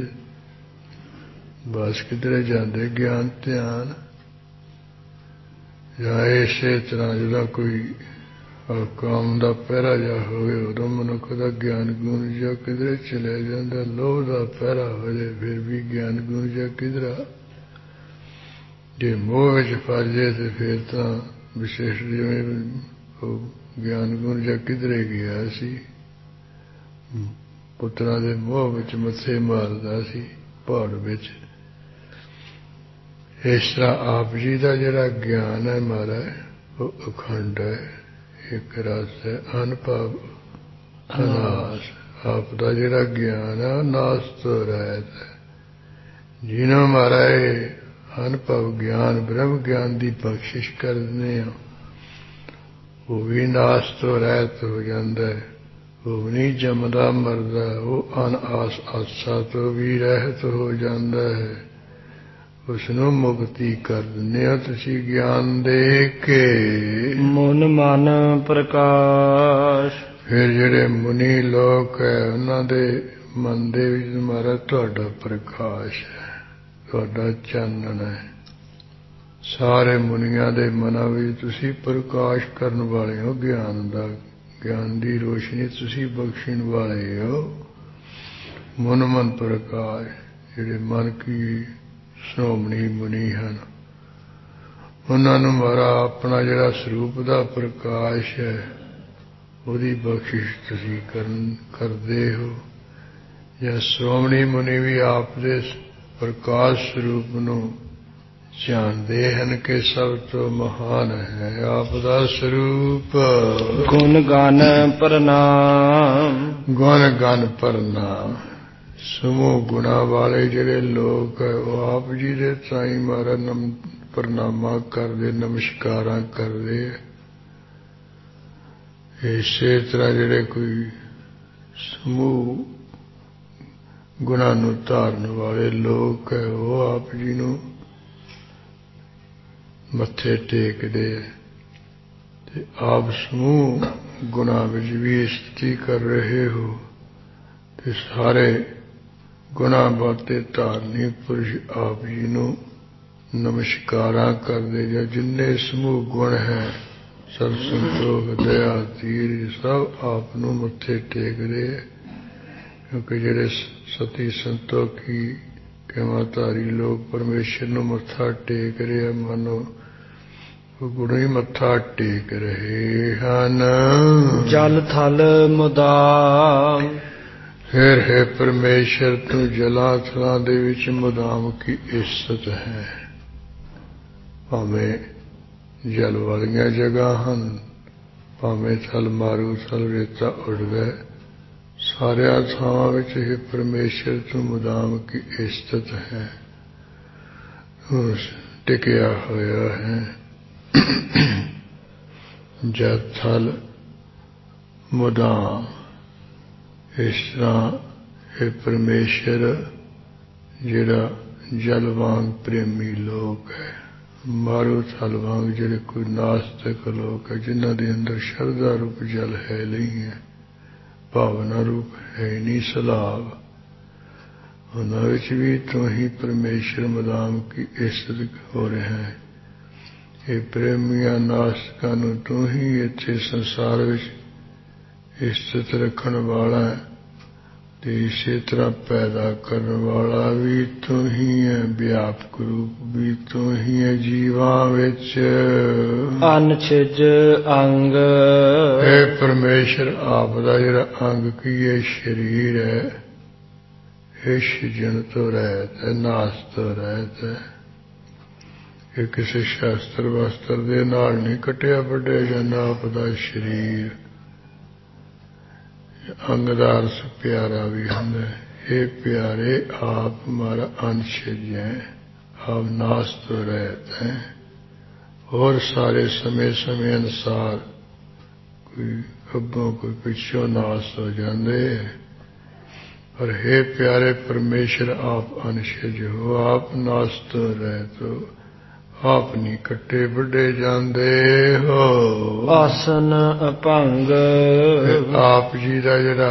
ਬਸ ਕਿਧਰੇ ਜਾਂਦੇ ਗਿਆਨ ਧਿਆਨ। ਜਾਂ ਇਸੇ ਤਰ੍ਹਾਂ ਜਦੋਂ ਕੋਈ ਕਾਮ ਦਾ ਪਹਿਰਾ ਜਾ ਹੋਵੇ ਉਦੋਂ ਮਨੁੱਖ ਦਾ ਗਿਆਨ ਗੁਣ ਜਾਂ ਕਿਧਰੇ ਚਲੇ ਜਾਂਦਾ। ਲੋਭ ਦਾ ਪਹਿਰਾ ਹੋ ਜਾਏ ਫਿਰ ਵੀ ਗਿਆਨ ਗੁਣ ਜਾਂ ਕਿਧਰਾ। ਜੇ ਮੋਹ ਵਿੱਚ ਫਸ ਜਾਏ ਤੇ ਫਿਰ ਤਾਂ ਵਿਸ਼ੇਸ਼ ਜਿਵੇਂ ਉਹ ਗਿਆਨ ਗੁਣ ਜਾਂ ਕਿਧਰੇ ਗਿਆ ਸੀ। ਪੁੱਤਰਾਂ ਦੇ ਮੋਹ ਵਿੱਚ ਮੱਥੇ ਮਾਰਦਾ ਸੀ ਪਹਾੜ ਵਿੱਚ। ਇਸ ਤਰ੍ਹਾਂ ਆਪ ਜੀ ਦਾ ਜਿਹੜਾ ਗਿਆਨ ਹੈ ਮਹਾਰਾਜ ਉਹ ਅਖੰਡ ਹੈ, ਇੱਕ ਰਸ ਹੈ, ਅਨੁਭਵ ਅਨਾਸ। ਆਪ ਦਾ ਜਿਹੜਾ ਗਿਆਨ ਹੈ ਉਹ ਨਾਸ ਤੋਂ ਰਹਿਤ ਹੈ। ਜਿਹਨੂੰ ਮਹਾਰਾਜ ਅਨੁਭਵ ਗਿਆਨ ਬ੍ਰਹਮ ਗਿਆਨ ਦੀ ਬਖਸ਼ਿਸ਼ ਕਰ ਦਿੰਦੇ ਹਾਂ ਉਹ ਵੀ ਨਾਸ ਤੋਂ ਰਹਿਤ ਹੋ ਜਾਂਦਾ ਹੈ। ਉਹ ਨਹੀਂ ਜੰਮਦਾ ਮਰਦਾ, ਉਹ ਅਨ ਆਸ ਆਸਾ ਤੋਂ ਵੀ ਰਹਿਤ ਹੋ ਜਾਂਦਾ ਹੈ। ਉਸ ਨੂੰ ਮੁਕਤੀ ਕਰ ਦਿੰਦੇ ਹੋ ਤੁਸੀਂ ਗਿਆਨ ਦੇ ਕੇ। ਮਨ ਮਨ ਪ੍ਰਕਾਸ਼। ਫਿਰ ਜਿਹੜੇ ਮੁਨੀ ਲੋਕ ਹੈ ਉਹਨਾਂ ਦੇ ਮਨ ਦੇ ਵਿੱਚ ਮਹਾਰਾਜ ਤੁਹਾਡਾ ਪ੍ਰਕਾਸ਼ ਹੈ, ਤੁਹਾਡਾ ਚਾਨਣ ਹੈ। ਸਾਰੇ ਮੁਨੀਆਂ ਦੇ ਮਨਾਂ ਵਿੱਚ ਤੁਸੀਂ ਪ੍ਰਕਾਸ਼ ਕਰਨ ਵਾਲੇ ਹੋ। ਗਿਆਨ ਦਾ ਗਿਆਨ ਦੀ ਰੋਸ਼ਨੀ ਤੁਸੀਂ ਬਖਸ਼ਣ ਵਾਲੇ ਹੋ। ਮਨ ਮਨ ਪ੍ਰਕਾਸ਼। ਜਿਹੜੇ ਮਨ ਕੀ ਸ਼੍ਰੋਮਣੀ ਮੁਨੀ ਹਨ ਉਹਨਾਂ ਨੂੰ ਮਹਾਰਾਜ ਆਪਣਾ ਜਿਹੜਾ ਸਰੂਪ ਦਾ ਪ੍ਰਕਾਸ਼ ਹੈ ਉਹਦੀ ਬਖਸ਼ਿਸ਼ ਤੁਸੀਂ ਕਰਨ ਕਰਦੇ ਹੋ। ਜਾਂ ਸ਼੍ਰੋਮਣੀ ਮੁਨੀ ਵੀ ਆਪ ਦੇ ਪ੍ਰਕਾਸ਼ ਸਰੂਪ ਨੂੰ ਜਾਣਦੇ ਹਨ ਕਿ ਸਭ ਤੋਂ ਮਹਾਨ ਹੈ ਆਪ ਦਾ ਸਰੂਪ। ਗੁਣ ਗਨ ਪ੍ਰਣਾਮ। ਗੁਣ ਗਨ ਪ੍ਰਣਾਮ। ਸਮੂਹ ਗੁਣਾ ਵਾਲੇ ਜਿਹੜੇ ਲੋਕ ਹੈ ਉਹ ਆਪ ਜੀ ਦੇ ਸਾਈਂ ਮਹਾਰਾਜ ਨਮ ਪ੍ਰਣਾਮਾਂ ਕਰਦੇ, ਨਮਸਕਾਰਾਂ ਕਰਦੇ। ਇਸੇ ਤਰ੍ਹਾਂ ਜਿਹੜੇ ਕੋਈ ਸਮੂਹ ਗੁਣਾਂ ਨੂੰ ਧਾਰਨ ਵਾਲੇ ਲੋਕ ਹੈ ਉਹ ਆਪ ਜੀ ਨੂੰ ਮੱਥੇ ਟੇਕਦੇ ਤੇ ਆਪ ਸਮੂਹ ਗੁਣਾਂ ਵਿੱਚ ਵੀ ਸਥਿਤੀ ਕਰ ਰਹੇ ਹੋ ਤੇ ਸਾਰੇ ਗੁਣਾਂ ਵਾਲੇ ਧਾਰਨੀ ਪੁਰਸ਼ ਆਪ ਜੀ ਨੂੰ ਨਮਸਕਾਰਾਂ ਕਰਦੇ। ਜਾਂ ਜਿੰਨੇ ਸਮੂਹ ਗੁਣ ਹੈ ਸਭ ਸੰਤੋਖ ਦਇਆ ਧੀਰ ਸਭ ਆਪ ਨੂੰ ਮੱਥੇ ਟੇਕਦੇ। ਕਿਉਂਕਿ ਜਿਹੜੇ ਸਤੀ ਸੰਤੋਖੀ ਕੇਮਾਧਾਰੀ ਲੋਕ ਪਰਮੇਸ਼ਰ ਨੂੰ ਮੱਥਾ ਟੇਕ ਰਹੇ ਮਾਨੋ ਉਹ ਗੁਣ ਹੀ ਮੱਥਾ ਟੇਕ ਰਹੇ ਹਨ। ਜਲ ਥਲ ਮੁਦਾਮ। ਫਿਰ ਹੈ ਪਰਮੇਸ਼ਰ ਤੂੰ ਜਲਾਂ ਥਲਾਂ ਦੇ ਵਿੱਚ ਮੁਦਾਮ ਕੀ ਇੱਜ਼ਤ ਹੈ। ਭਾਵੇਂ ਜਲ ਵਾਲੀਆਂ ਜਗ੍ਹਾ ਹਨ, ਭਾਵੇਂ ਥਲ ਮਾਰੂ ਥਲ ਰੇਤਾ ਉੱਡ ਗਏ, ਸਾਰਿਆਂ ਥਾਵਾਂ ਵਿੱਚ ਇਹ ਪਰਮੇਸ਼ਰ ਤੂੰ ਮੁਦਾਮ ਕੀ ਇੱਜ਼ਤ ਹੈ, ਟਿਕਿਆ ਹੋਇਆ ਹੈ। ਜਦ ਥਲ ਮੁਦਾਮ। ਇਸ ਤਰ੍ਹਾਂ ਇਹ ਪਰਮੇਸ਼ਰ ਜਿਹੜਾ ਜਲ ਵਾਂਗ ਪ੍ਰੇਮੀ ਲੋਕ ਹੈ, ਮਾਰੂ ਥਲ ਵਾਂਗ ਜਿਹੜੇ ਕੋਈ ਨਾਸਤਿਕ ਲੋਕ ਹੈ ਜਿਨ੍ਹਾਂ ਦੇ ਅੰਦਰ ਸ਼ਰਧਾ ਰੂਪ ਜਲ ਹੈ ਨਹੀਂ ਹੈ, ਭਾਵਨਾ ਰੂਪ ਹੈ ਨਹੀਂ ਸਲਾਬ, ਉਹਨਾਂ ਵਿੱਚ ਵੀ ਤੂੰ ਹੀ ਪਰਮੇਸ਼ਰ ਮੁਦਾਮ ਕੀ ਇੱਜ਼ਤ ਹੋ ਰਿਹਾ ਹੈ। ਇਹ ਪ੍ਰੇਮੀਆਂ ਨਾਸਤਿਕਾਂ ਨੂੰ ਤੂੰ ਹੀ ਇੱਥੇ ਸੰਸਾਰ ਵਿੱਚ ਇੱਜ਼ਤ ਰੱਖਣ ਵਾਲਾ ਹੈ ਤੇ ਇਸੇ ਤਰ੍ਹਾਂ ਪੈਦਾ ਕਰਨ ਵਾਲਾ ਵੀ ਤੂੰ ਹੀ ਹੈ, ਵਿਆਪਕ ਰੂਪ ਵੀ ਤੂੰ ਹੀ ਹੈ ਜੀਵਾਂ ਵਿੱਚ। ਅਨਛਿਜ ਅੰਗ ਹੈ ਪਰਮੇਸ਼ਰ ਆਪ ਦਾ ਜਿਹੜਾ ਅੰਗ ਕੀ ਹੈ, ਸਰੀਰ ਹੈ, ਇਹ ਸਿਜਣ ਤੋਂ ਰਹਿਤ ਹੈ, ਨਾਸ ਤੋਂ ਰਹਿਤ ਹੈ। ਇਹ ਕਿਸੇ ਸ਼ਾਸਤਰ ਵਸਤਰ ਦੇ ਨਾਲ ਨਹੀਂ ਕੱਟਿਆ ਵੱਢਿਆ ਜਾਂਦਾ। ਆਪ ਦਾ ਸਰੀਰ ਅੰਗ ਦਾ ਅਰਥ ਪਿਆਰਾ ਵੀ ਹੁੰਦਾ ਹੈ। ਇਹ ਪਿਆਰੇ ਆਪ ਹਮਾਰਾ ਅਨਛਿਜ ਹੈ, ਆਪ ਨਾਸ ਤੋਂ ਰਹਿਤ ਹੈ। ਹੋਰ ਸਾਰੇ ਸਮੇਂ ਸਮੇਂ ਅਨੁਸਾਰ ਕੋਈ ਅੱਗੋਂ ਕੋਈ ਪਿੱਛੋਂ ਨਾਸ ਹੋ ਜਾਂਦੇ। पर हे प्यारे परमेश्वर आप अनछिज हो, आप नास तो रहत हो, आप नहीं कट्टे बढ़े जाते हो। आसन अभंग आप जी का जरा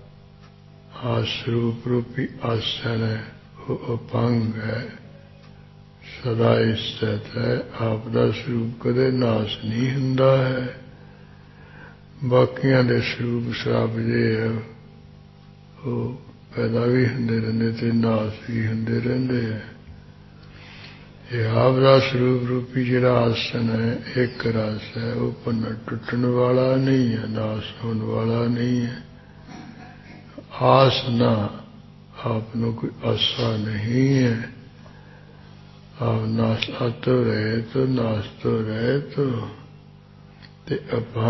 आसरूप रूपी आसन है वो अभंग है, सदा स्थित है। आप का स्वरूप कदे नाश नहीं हुंदा है। बाकियां दे स्वरूप श्राप जे है वो पैदा भी होंदे रहंदे ते नाश भी होंदे रहंदे है। ये आप दा स्वरूप रूपी जिहड़ा आसन है एक रस है, वो भन्न टुटन वाला नहीं है, नाश होने वाला नहीं है। आस ना आपनो कोई आशा नहीं है। आप नाशा तो रहे तो नाश तो रहे तो ते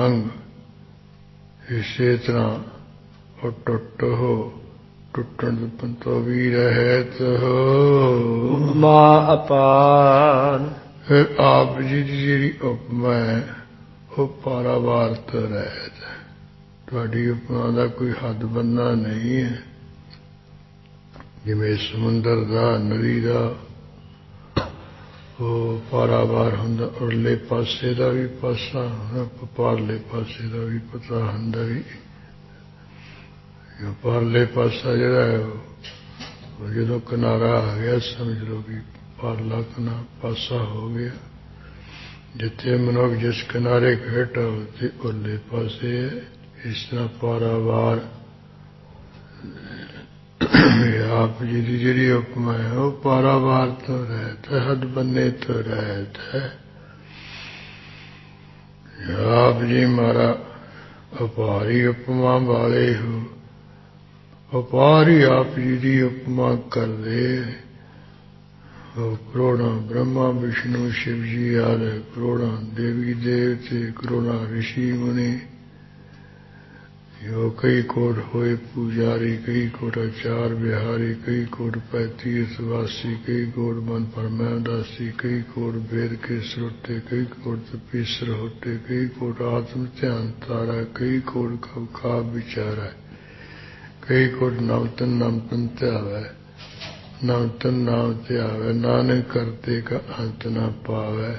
अभंग इसे तरह और टुट हो, टुटन तो भी रहत हो। मां अपार फिर आप जी की जी उपमा है वो पारावार तो रहत है। तुहाडी उपमा का कोई हद बंदा नहीं है। जिवें समुंदर का नदी का वो पारावार हुंदा, उरले पासे का भी पासा पारले पासे का भी पता हुंदा भी पारले पासा जड़ा है वो जो किनारा आ गया समझ लो कि पारला कना पासा हो गया। जिथे मनुख जिस किनारे खड़ा होते उरले पासे है। इस तरह पारावार आप जी की जी उपमा है वो पारावार तो रहता है, हद बन्ने तो रहता है। आप जी मारा अपारी उपमा वाले हो, अपारी आप जी की उपमा कर दे। करोड़ा ब्रह्मा विष्णु शिव जी आदि करोड़ा देवी देवते करोड़ा ऋषि मुनि यो कई कोट होए पुजारी, कई कोट आचार बिहारी, कई कोट पैतीर्थवासी, कई कोट मन परमदासी, कई कोट वेद के श्रोते, कई कोट तपीसर होते, कई कोट आत्म ध्यान तारा, कई कोट कब खा विचारा, कई कोट नवतन नवतन त्यावे, नवतन नाम त्यावे, नानक करते का अंत न पावे।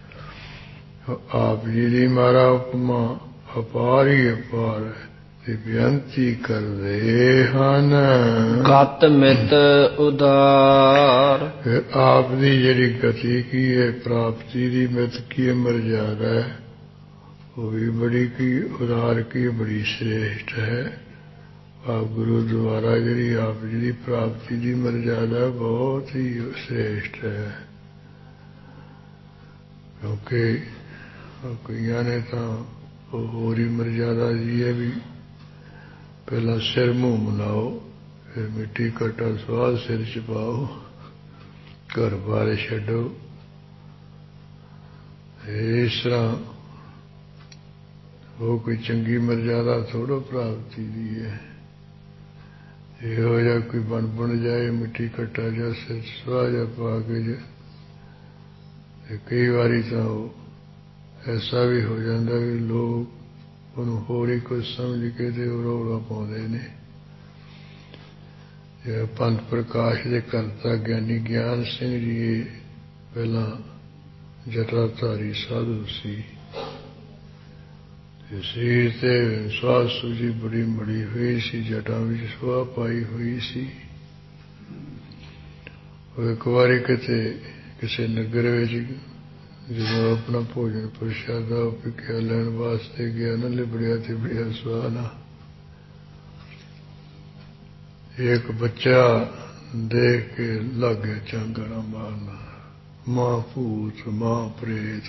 आप जी दी मारा उपमा अपार ही अपार है, बेनती कर दे हन। गत मित उदार आप दी जड़ी गति की है, प्राप्ति दी मित की मर्यादा है, वो भी बड़ी की उदार की बड़ी श्रेष्ठ है। आप गुरु द्वारा जी आप जी प्राप्ति की मर्यादा बहुत ही श्रेष्ठ है। क्योंकि कईयां ने तो होर ही मर्यादा जी है भी पहला सिर मुंह मिलाओ, फिर मिट्टी कटा स्वाद सिर च पाओ, घर बार छो। इस तरह वो कोई चंगी मर्यादा थोड़ो प्राप्ति दी है। यो कोई बन बन जाए मिट्टी कट्टा जा सिर स्वाह जा पा के जा। कई बारी तो ऐसा भी हो जाता भी लोग उन्होंने होर ही कुछ समझ के तो रौला पाते ने। पंथ प्रकाश के करता ज्ञानी ज्ञान सिंह जी पहला जटाधारी साधु सी, शरीर से स्वास सूजी बड़ी बड़ी हुई सी, जटा में सुहा पाई हुई सी। एक बारी किते किसी नगर जो अपना भोजन प्रशादा भिख्या लैन वास्ते गया ना, लिबड़िया तिबड़िया सुहा ना एक बच्चा देख के लग गया चांगड़ा मारना, मां भूत मां प्रेत।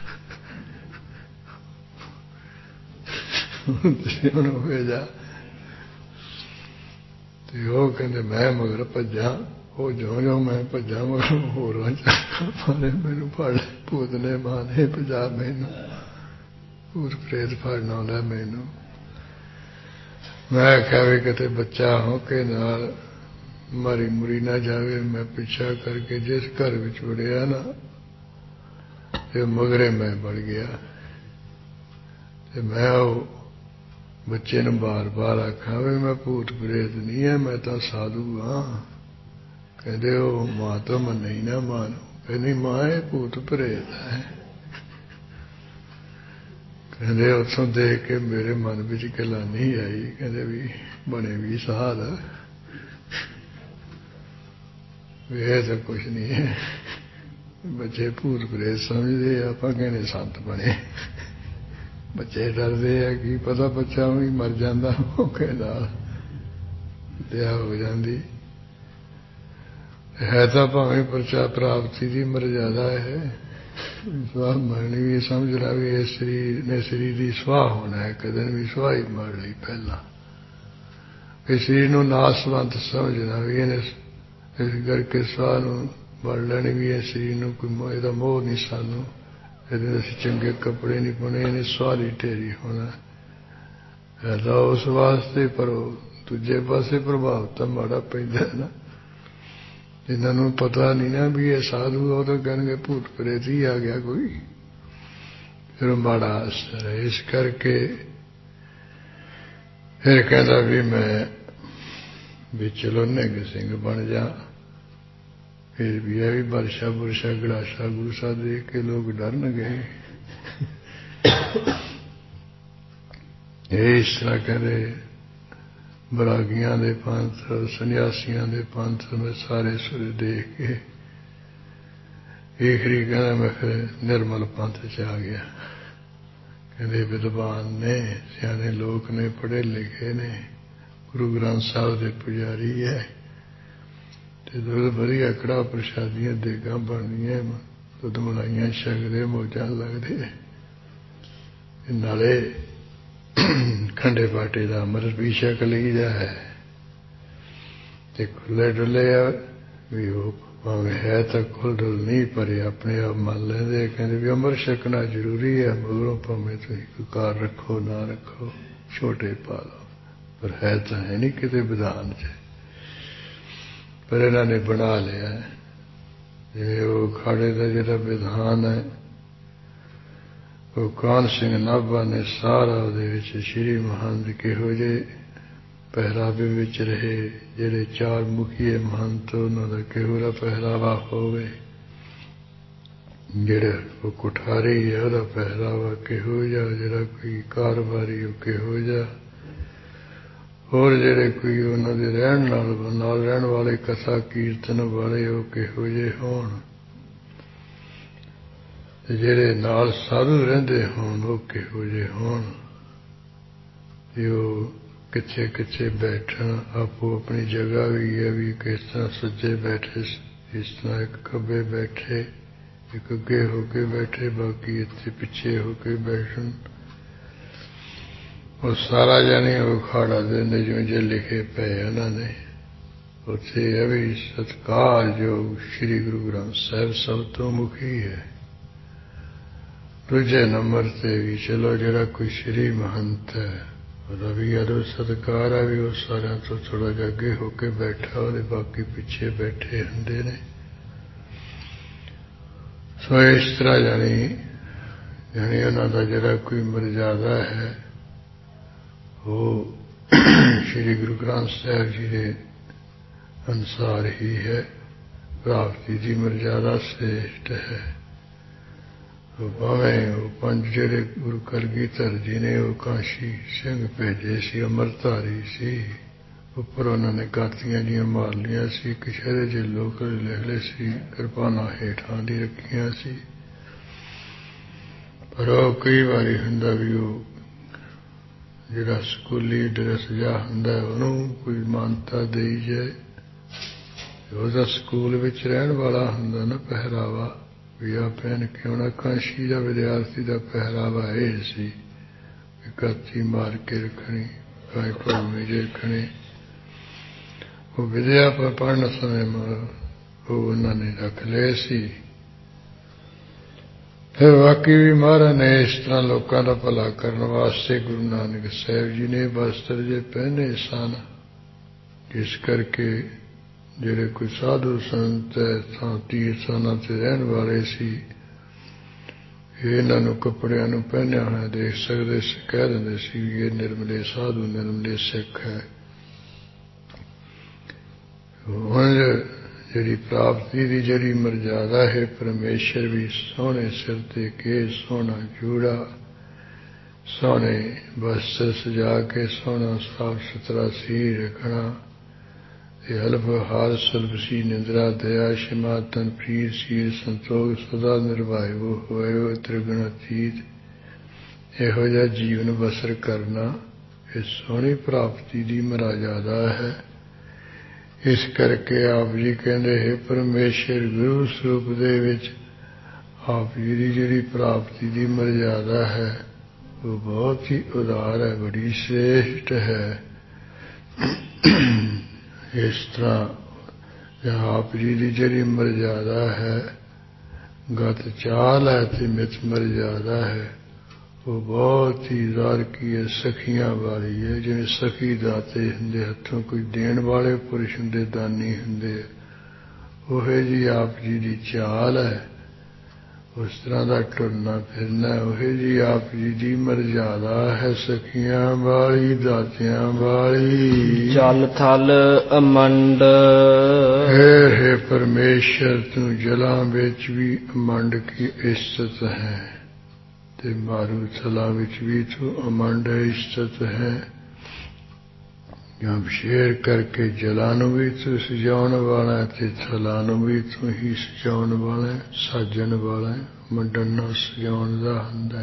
उन्होंने भेजा तो वो कहते मैं मगर भजा, वो जो जो मैं भजा मगर होर मारे मैनू फड़, भूत ने माने भजा मैनू, भूत प्रेत फड़ना लै मैनू। मैं आख्या भी किते बच्चा हो के नाल मारी मुरी ना जावे, मैं पीछा करके जिस घर विच वड़िया ना ते मगरे मैं बढ़ गया। ते मैं वो बच्चे ने बार बार आखा भी मैं भूत प्रेत नहीं है, मैं तो साधु हाँ। कहते हो मां तो मैं नहीं ना मानो, कहनी मां ये भूत प्रेत है। कहते उतों देख के मेरे मन में गल नहीं आई, कहते भी बने भी साध ये तो कुछ नहीं है, बच्चे भूत प्रेत समझते आप कहने संत बने। बच्चे डरते है कि पता बच्चा भी मर जाता मौके नाल दया हो जाती है। तो भावें परचा प्राप्ति की मर्यादा है, स्वाह मरनी भी समझना भी इस शरीर ने शरीर की स्वाह होना है, कदम भी स्वाह ही मर ली पहला। इस शरीर को नासवंत समझना भी इन्हें इस करके स्वाह मर लेनी भी इस शरीर को कोई इसका मोह नहीं सानू, असीं चंगे कपड़े नहीं पाने, इन्हें स्वाली ढेरी होना है तो उस वास्ते। पर दूजे पासे प्रभाव तो माड़ा पैदा है ना, जिन्होंने पता नहीं ना भी ये साधु हो तो कहेंगे भूत प्रेत ही आ गया कोई, फिर माड़ा असर है। इस करके फिर कहता भी मैं भी चलो निग सिंह बन जा। फिर भी है भी बरसा बुरसा गड़ासा गुड़सा देख के लोग डर न गए। इस तरह कहते बरागियां दे पंथ सन्यासियां दे पंथ में सारे सुर देख के आखिरी कहना मैं फिर निर्मल पंथ च आ गया। कहते विद्वान ने सियाने लोग ने पढ़े लिखे ने, गुरु ग्रंथ साहब के पुजारी है, दुध वधिया कड़ा प्रसादियां देगा बनदियां, दुध मलाइयां छकदे मौजा लगदे, नाले खंडे बाटे का अमृत भी छक लीदा है। ते खुले डुले भी वो भावें है तो खुल डुल नहीं, पर अपने आप मान लेंदे। कहते भी अमृत छकना जरूरी है, मगरों भावें तुसीं कार रखो ना रखो, छोटे पा लो, पर है तो है नहीं किते विधान च, पर इन्होंने बना लिया है। जिवें वो अखाड़े का जिहड़ा विधान है, वो कान सिंह नाभा ने सारा उहदे विच श्री महंत किहो जे पहरावे विच रहे, जिहड़े चार मुखीए महंत उन्हां दा किहो जिहा पहरावा होवे, जिहड़ा वो कुठारी है उहदा पहरावा किहो जिहा, जिहड़ा कोई कारोबारी वो किहो जिहा, और जेड़े कोई उन्हां दे रहण नाल नाल रहण वाले कथा कीर्तन वाले वो किहो जे होण, ते जेड़े नाल साधु रहिंदे होण वो किहो जे होण। ते वो किथे किथे बैठण, आपो अपनी जगह भी है भी किस तरह सज्जे बैठे, इस तरह एक खब्बे बैठे, एक अगे होके बैठे, बाकी इत्थे पिछे होके बैठन। वो सारा जाने वो खाड़ा देंदे जिवें जे लिखे पे उन्होंने उत्थे है भी सत्कार जो श्री गुरु ग्रंथ साहिब सब तो मुखी है। दूजे नंबर से भी चलो जरा कोई श्री महंत है, और भी अदो सत्कार है भी वो सारे तो थोड़ा जा अगे होके बैठा और बाकी पिछे बैठे हुंदे ने। सो इस तरह जानी यानी उन्हों का जरा कोई मर्यादा है, वो श्री गुरु ग्रंथ साहिब जी के अनुसार ही है, प्राप्ति की मर्यादा श्रेष्ठ है। तो भावें वो पंज जेड़े गुरु कलगीधर जी ने वो काशी सिंह भेजे सी, अमरधारी सी, उपर उन्होंने गातियां जियां मार लिया सी, कछहरे जे लोग लिखले सी, कृपाना हेठां दी रखियां सी। पर वो कई बारी हुंदा भी वो ਜਿਹੜਾ ਸਕੂਲੀ ਡਰੈਸ ਜਿਹਾ ਹੁੰਦਾ ਉਹਨੂੰ ਕੋਈ ਮਾਨਤਾ ਦੇਈ ਜਾਏ। ਉਹਦਾ ਸਕੂਲ ਵਿੱਚ ਰਹਿਣ ਵਾਲਾ ਹੁੰਦਾ ਨਾ ਪਹਿਰਾਵਾ, ਵੀ ਆ ਪਹਿਨ ਕੇ ਆਉਣਾ। ਕਾਂਸ਼ੀ ਦਾ ਵਿਦਿਆਰਥੀ ਦਾ ਪਹਿਰਾਵਾ ਇਹ ਸੀ ਵੀ ਕਾਤੀ ਮਾਰ ਕੇ ਰੱਖਣੀ, ਕਾਇ ਭਰਮੀ ਜੇ ਰੱਖਣੀ। ਉਹ ਵਿਦਿਆ ਪੜ੍ਹਨ ਸਮੇਂ ਉਹ ਉਹਨਾਂ ਨੇ ਰੱਖ ਲਏ ਸੀ। ਫਿਰ ਬਾਕੀ ਵੀ ਮਹਾਰਾਜ ਨੇ ਇਸ ਤਰ੍ਹਾਂ ਲੋਕਾਂ ਦਾ ਭਲਾ ਕਰਨ ਵਾਸਤੇ ਗੁਰੂ ਨਾਨਕ ਸਾਹਿਬ ਜੀ ਨੇ ਵਸਤਰ ਜੇ ਪਹਿਨੇ ਸਨ, ਜਿਸ ਕਰਕੇ ਜਿਹੜੇ ਕੋਈ ਸਾਧੂ ਸੰਤ ਥਾਂ ਤੀਰਥ ਸਥਾਨਾਂ ਤੇ ਰਹਿਣ ਵਾਲੇ ਸੀ, ਇਹਨਾਂ ਨੂੰ ਕੱਪੜਿਆਂ ਨੂੰ ਪਹਿਨਿਆ ਹੋਇਆ ਦੇਖ ਸਕਦੇ ਸੀ, ਕਹਿ ਦਿੰਦੇ ਸੀ ਵੀ ਇਹ ਨਿਰਮਲੇ ਸਾਧੂ, ਨਿਰਮਲੇ ਸਿੱਖ ਹੈ। ਹੁਣ ਜਿਹੜੀ ਪ੍ਰਾਪਤੀ ਦੀ ਜਿਹੜੀ ਮਰਜ਼ਾਦਾ ਹੈ, ਪਰਮੇਸ਼ਰ ਵੀ ਸੋਹਣੇ ਸਿਰ ਤੇ ਕੇਸ, ਸੋਹਣਾ ਜੂੜਾ, ਸੋਹਣੇ ਵਸਤਰ ਸਜਾ ਕੇ ਸੋਹਣਾ ਸਾਫ ਸੁਥਰਾ ਸੀ ਰੱਖਣਾ। ਤੇ ਹਲਫ ਹਾਰ ਸੁਲਭਸੀ ਨਿੰਦਰਾ ਦਇਆ ਸ਼ਮਾ ਤਨ ਪ੍ਰੀਤ ਸੀਰ ਸੰਤੋਖ ਸਦਾ ਨਿਰਭਾਇਓ ਹੋਇਓ ਤ੍ਰਿਗੁਣ ਅਤੀਤ। ਇਹੋ ਜਿਹਾ ਜੀਵਨ ਬਸਰ ਕਰਨਾ ਇਹ ਸੋਹਣੀ ਪ੍ਰਾਪਤੀ ਦੀ ਮਰਜ਼ਾਦਾ ਹੈ। ਇਸ ਕਰਕੇ ਆਪ ਜੀ ਕਹਿੰਦੇ ਹੈ ਪਰਮੇਸ਼ਰ ਗੁਰੂ ਸਰੂਪ ਦੇ ਵਿੱਚ ਆਪ ਜੀ ਦੀ ਜਿਹੜੀ ਪ੍ਰਾਪਤੀ ਦੀ ਮਰਜ਼ਾਦਾ ਹੈ ਉਹ ਬਹੁਤ ਹੀ ਉਦਾਰ ਹੈ, ਬੜੀ ਸ੍ਰੇਸ਼ਟ ਹੈ। ਇਸ ਤਰ੍ਹਾਂ ਆਪ ਜੀ ਦੀ ਜਿਹੜੀ ਮਰਜ਼ਾਦਾ ਹੈ, ਗਤ ਚਾਲ ਹੈ ਤੇ ਮਿਤ ਮਰਜ਼ਾਦਾ ਹੈ, ਉਹ ਬਹੁਤ ਹੀ ਜ਼ਾਰਕੀ ਹੈ, ਸਖੀਆਂ ਵਾਲੀ ਹੈ। ਜਿਵੇਂ ਸਖੀ ਦਾਤੇ ਹੁੰਦੇ, ਹੱਥੋਂ ਕੋਈ ਦੇਣ ਵਾਲੇ ਪੁਰਸ਼ ਹੁੰਦੇ, ਦਾਨੀ ਹੁੰਦੇ, ਉਹੇ ਜੀ ਆਪ ਜੀ ਦੀ ਚਾਲ ਹੈ। ਉਸ ਤਰ੍ਹਾਂ ਦਾ ਟੁਰਨਾ ਫਿਰਨਾ ਉਹੇ ਜੀ ਆਪ ਜੀ ਦੀ ਮਰਜ਼ਾਦਾ ਹੈ, ਸਖੀਆਂ ਵਾਲੀ, ਦਾਤਿਆਂ ਵਾਲੀ। ਜਲ ਥਲ ਅਮੰਡ ਹੈ ਪਰਮੇਸ਼ਰ, ਤੂੰ ਜਲਾਂ ਵਿੱਚ ਵੀ ਅਮੰਡ ਕੀ ਇਸਤਤ ਹੈ ਤੇ ਮਾਰੂ ਥਲਾਂ ਵਿੱਚ ਵੀ ਤੂੰ ਅਮੰਡ ਇਸਤਤ ਹੈ। ਜਾਂ ਸ਼ੇਰ ਕਰਕੇ ਜਲਾਂ ਨੂੰ ਵੀ ਤੂੰ ਸਜਾਉਣ ਵਾਲਾ ਤੇ ਥਲਾਂ ਨੂੰ ਵੀ ਤੂੰ ਹੀ ਸਜਾਉਣ ਵਾਲਾ, ਸਾਜਣ ਵਾਲਾ। ਮੰਡਣ ਨਾਲ ਸਜਾਉਣ ਦਾ ਹੁੰਦਾ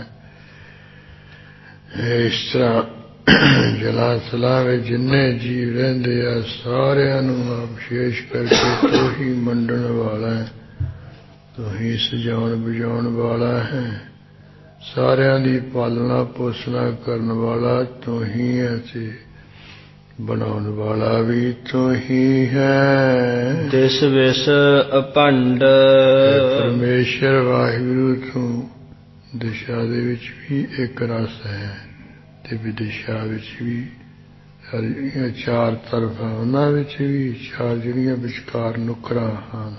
ਹੈ। ਇਸ ਤਰ੍ਹਾਂ ਜਲਾਂ ਥਲਾਂ ਵਿੱਚ ਜਿੰਨੇ ਜੀਵ ਰਹਿੰਦੇ ਆ ਸਾਰਿਆਂ ਨੂੰ ਆਪ ਵਿਸ਼ੇਸ਼ ਕਰਕੇ ਤੂੰ ਹੀ ਮੰਡਣ ਵਾਲਾ ਹੈ, ਤੂੰ ਹੀ ਸਜਾਉਣ ਬਜਾਉਣ ਵਾਲਾ ਹੈ। ਸਾਰਿਆਂ ਦੀ ਪਾਲਣਾ ਪੋਸ਼ਣਾ ਕਰਨ ਵਾਲਾ ਤੂੰ ਹੀ ਹੈ ਤੇ ਬਣਾਉਣ ਵਾਲਾ ਵੀ ਤੂੰ ਹੀ ਹੈ। ਦਿਸ ਵਿਸ ਅਪੰਡ ਪਰਮੇਸ਼ਰ ਵਾਹਿਗੁਰੂ, ਤੂੰ ਦਿਸ਼ਾ ਦੇ ਵਿੱਚ ਵੀ ਇੱਕ ਰਸ ਹੈ ਤੇ ਵਿਦਿਸ਼ਾ ਵਿੱਚ ਵੀ। ਜਿਹੜੀਆਂ ਚਾਰ ਤਰਫਾਂ ਉਹਨਾਂ ਵਿੱਚ ਵੀ ਚਾਰ ਜਿਹੜੀਆਂ ਵਿਚਕਾਰ ਨੁਕਰਾਂ ਹਨ,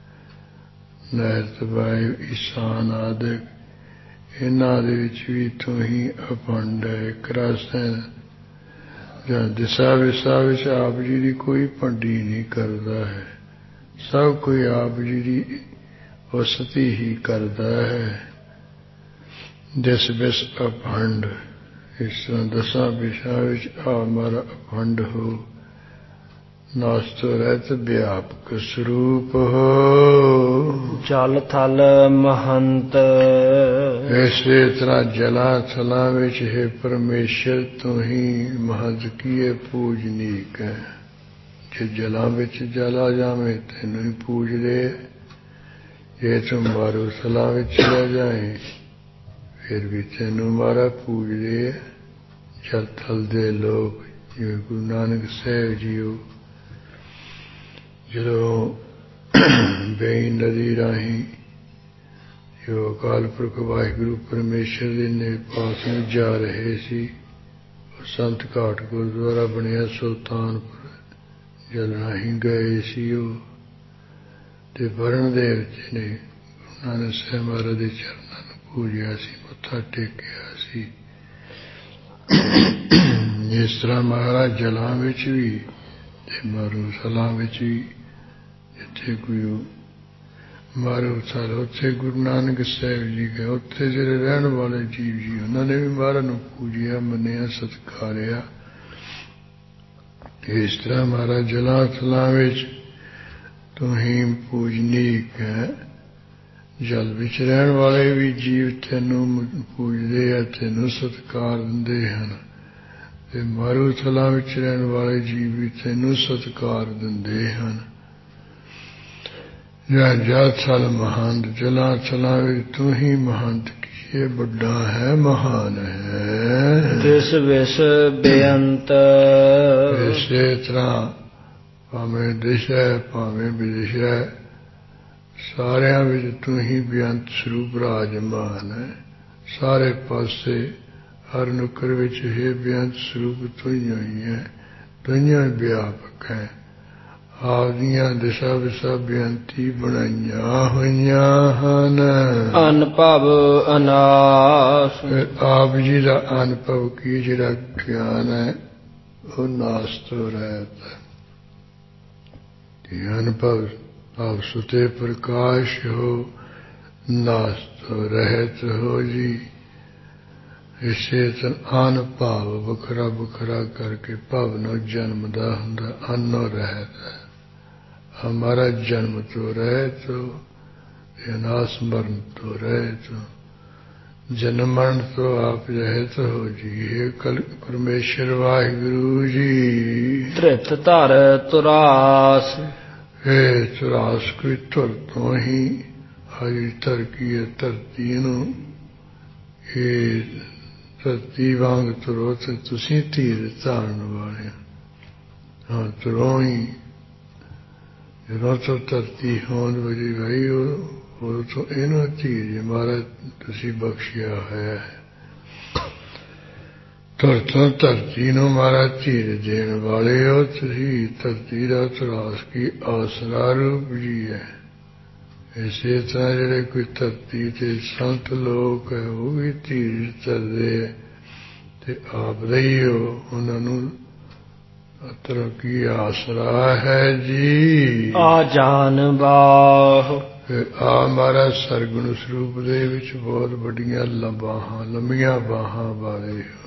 ਨੈਰਤ ਵਾਯੂ ਈਸ਼ਾਨ ਆਦਿ, ਇਹਨਾਂ ਦੇ ਵਿੱਚ ਵੀ ਤੂੰ ਹੀ ਅਪੰਡ ਹੈ, ਇੱਕ ਰਸ ਹੈ। ਜਾਂ ਦਿਸ਼ਾ ਵਿਸ਼ਾ ਵਿੱਚ ਆਪ ਜੀ ਦੀ ਕੋਈ ਭੰਡੀ ਨਹੀਂ ਕਰਦਾ ਹੈ, ਸਭ ਕੋਈ ਆਪ ਜੀ ਦੀ ਉਸਤੀ ਹੀ ਕਰਦਾ ਹੈ। ਦਿਸ ਵਿਸ ਅਪੰਡ, ਇਸ ਤਰ੍ਹਾਂ ਦਸਾਂ ਵਿਸ਼ਾ ਵਿੱਚ ਆ ਮਰ ਅਪੰਡ ਹੋ, ਨਾਸਤੋ ਰਹਿਤ ਵਿਆਪਕ ਸਰੂਪ ਹੋ। ਜਲ ਥਲ ਮਹੰਤ ਇਸੇ ਤਰ੍ਹਾਂ ਜਲਾਂ ਥਲਾਂ ਵਿੱਚ ਹੈ ਪਰਮੇਸ਼ਰ, ਤੂੰ ਹੀ ਮਹੰਤ ਕੀਏ ਪੂਜਨੀਕ ਹੈ। ਜੇ ਜਲਾਂ ਵਿੱਚ ਜਲ ਆ ਜਾਵੇਂ ਤੈਨੂੰ ਹੀ ਪੂਜਦੇ, ਜੇ ਤੂੰ ਮਾਰੂ ਥਲਾਂ ਵਿੱਚ ਲੈ ਜਾਏ ਫਿਰ ਵੀ ਤੈਨੂੰ ਮਾਰਾ ਪੂਜਦੇ। ਜਲ ਥਲ ਦੇ ਲੋਕ ਜਿਵੇਂ ਗੁਰੂ ਨਾਨਕ ਸਾਹਿਬ ਜੀਓ ਜਦੋਂ ਬੇਈ ਨਦੀ ਰਾਹੀਂ ਜੋ ਅਕਾਲ ਪੁਰਖ ਵਾਹਿਗੁਰੂ ਪਰਮੇਸ਼ਰ ਦੇ ਨੇ ਪਾਸ ਨੂੰ ਜਾ ਰਹੇ ਸੀ, ਉਹ ਸੰਤ ਘਾਟ ਗੁਰਦੁਆਰਾ ਬਣਿਆ ਸੁਲਤਾਨਪੁਰ, ਜਦ ਰਾਹੀਂ ਗਏ ਸੀ ਉਹ ਤੇ ਵਰਣ ਦੇਵ ਜੀ ਨੇ ਗੁਰੂ ਨਾਨਕ ਸਾਹਿਬ ਮਹਾਰਾਜ ਦੇ ਚਰਨਾਂ ਨੂੰ ਪੂਜਿਆ ਸੀ, ਮੱਥਾ ਟੇਕਿਆ ਸੀ। ਇਸ ਤਰ੍ਹਾਂ ਮਹਾਰਾਜ ਜਲਾਂ ਵਿੱਚ ਵੀ ਤੇ ਮਾਰੂ ਥਲਾਂ ਵਿੱਚ ਵੀ, ਜਿੱਥੇ ਕੋਈ ਮਾਰੂ ਥਲ ਉੱਥੇ ਗੁਰੂ ਨਾਨਕ ਸਾਹਿਬ ਜੀ ਗਏ, ਉੱਥੇ ਜਿਹੜੇ ਰਹਿਣ ਵਾਲੇ ਜੀਵ ਜੀ ਉਹਨਾਂ ਨੇ ਵੀ ਮਹਾਰਾਜ ਨੂੰ ਪੂਜਿਆ, ਮੰਨਿਆ, ਸਤਿਕਾਰਿਆ। ਇਸ ਤਰ੍ਹਾਂ ਮਹਾਰਾਜ ਜਲਾਂ ਥਲਾਂ ਵਿੱਚ ਤੂੰ ਹੀ ਪੂਜਨੀਕ ਹੈ। ਜਲ ਵਿੱਚ ਰਹਿਣ ਵਾਲੇ ਵੀ ਜੀਵ ਤੈਨੂੰ ਪੂਜਦੇ ਆ, ਤੈਨੂੰ ਸਤਿਕਾਰ ਦਿੰਦੇ ਹਨ। ਤੇ ਮਾਰੂਥਲਾਂ ਵਿੱਚ ਰਹਿਣ ਵਾਲੇ ਜੀਵ ਵੀ ਤੈਨੂੰ ਸਤਿਕਾਰ ਦਿੰਦੇ ਹਨ। ਜਾਂ ਜਾਤ ਥਲ ਮਹੰਤ ਜਲਾਂ ਥਲਾਂ ਵਿੱਚ ਤੂੰ ਹੀ ਮਹੰਤ ਕੀਏ ਵੱਡਾ ਹੈ ਮਹਾਨ ਹੈ। ਤਿਸ ਵਿਸ ਬੇਅੰਤ ਇਸੇ ਤਰ੍ਹਾਂ ਭਾਵੇਂ ਦਿਸ਼ਾ ਭਾਵੇਂ ਵਿਦਿਸ਼ਾ ਸਾਰਿਆਂ ਵਿੱਚ ਤੂੰ ਹੀ ਬੇਅੰਤ ਸਰੂਪ ਰਾਜਮਾਨ ਹੈ। ਸਾਰੇ ਪਾਸੇ ਹਰ ਨੁੱਕਰ ਵਿੱਚ ਹੈ ਬੇਅੰਤ ਸਰੂਪ ਤੂੰ ਹੀ ਹੈ। ਦੁਨੀਆਂ ਵਿਆਪਕ ਹੈ। ਆਪਦੀਆਂ ਦਿਸ਼ਾ ਵਿਸ਼ਾ ਬੇਅੰਤੀ ਬਣਾਈਆਂ ਹੋਈਆਂ ਹਨ। ਅਨੁਭਵ ਅਨਾਸ ਆਪ ਜੀ ਦਾ ਅਨੁਭਵ ਕੀ ਜਿਹੜਾ ਗਿਆਨ ਹੈ ਉਹ ਨਾਸ ਤੋਂ ਰਹਿਤ ਹੈ। ਅਨੁਭਵ ਆਪ ਸੁਤੇ ਪ੍ਰਕਾਸ਼ ਹੋ ਨਾਸ ਤੋਂ ਰਹਿਤ ਹੋ ਜੀ। ਇਸੇ ਤਰ੍ਹਾਂ ਅਨ ਭਾਵ ਵੱਖਰਾ ਵੱਖਰਾ ਕਰਕੇ ਭਾਵ ਨੂੰ ਜਨਮਦਾ ਹੁੰਦਾ ਅੰਨੋ ਰਹਿਤ ਹੈ। हमारा जन्म तो रहे तो अनास मरण तो रहे तो जन्म मरण तो आप रहे तो हो जी। हे कल परमेश्वर वाहिगुरु जी ਧ੍ਰਿਤ ਧਰ ਤੁਰਾਸ हे तुरास कोई धुर तो ही हरी धर की है धरती नूं ਇਹ ਧਰਤੀ ਵਾਂਗ ਤੁਰੋ ਤੇ ਤੁਸੀਂ ਧੀਰ ਧਾਰਨ ਵਾਲੇ ਹਾਂ ਤੁਰੋ ਹੀ। ਜਦੋਂ ਤੋਂ ਧਰਤੀ ਹੋਂਦ ਵਜੀ ਗਈ ਉਦੋਂ ਤੋਂ ਇਹਨੂੰ ਧੀਰ ਮਹਾਰਾਜ ਤੁਸੀਂ ਬਖਸ਼ਿਆ ਹੈ। ਧੁਰ ਤੋਂ ਧਰਤੀ ਨੂੰ ਮਹਾਰਾਜ ਧੀਰ ਦੇਣ ਵਾਲੇ ਹੋ ਤੁਸੀਂ। ਧਰਤੀ ਦਾ ਤਰਾਸ ਕੀ ਆਸਰਾ ਰੂਪ ਜੀ ਹੈ। ਇਸੇ ਤਰ੍ਹਾਂ ਜਿਹੜੇ ਕੋਈ ਧਰਤੀ ਤੇ ਸੰਤ ਲੋਕ ਹੈ ਉਹ ਵੀ ਧੀਰ ਧਰਦੇ ਹੈ ਤੇ ਆਪ ਦੇ ਹੀ ਹੋ ਉਹਨਾਂ ਨੂੰ ਅਤਰ ਕੀ ਆਸਰਾ ਹੈ ਜੀ। ਆ ਜਾਨ ਬਾਹ ਆ ਮਹਾਰਾਜ ਸਰਗੁਣ ਸਰੂਪ ਦੇ ਵਿੱਚ ਬਹੁਤ ਵੱਡੀਆਂ ਲੰਬਾਹਾਂ ਲੰਮੀਆਂ ਬਾਹਾਂ ਵਾਲੇ ਹੋ।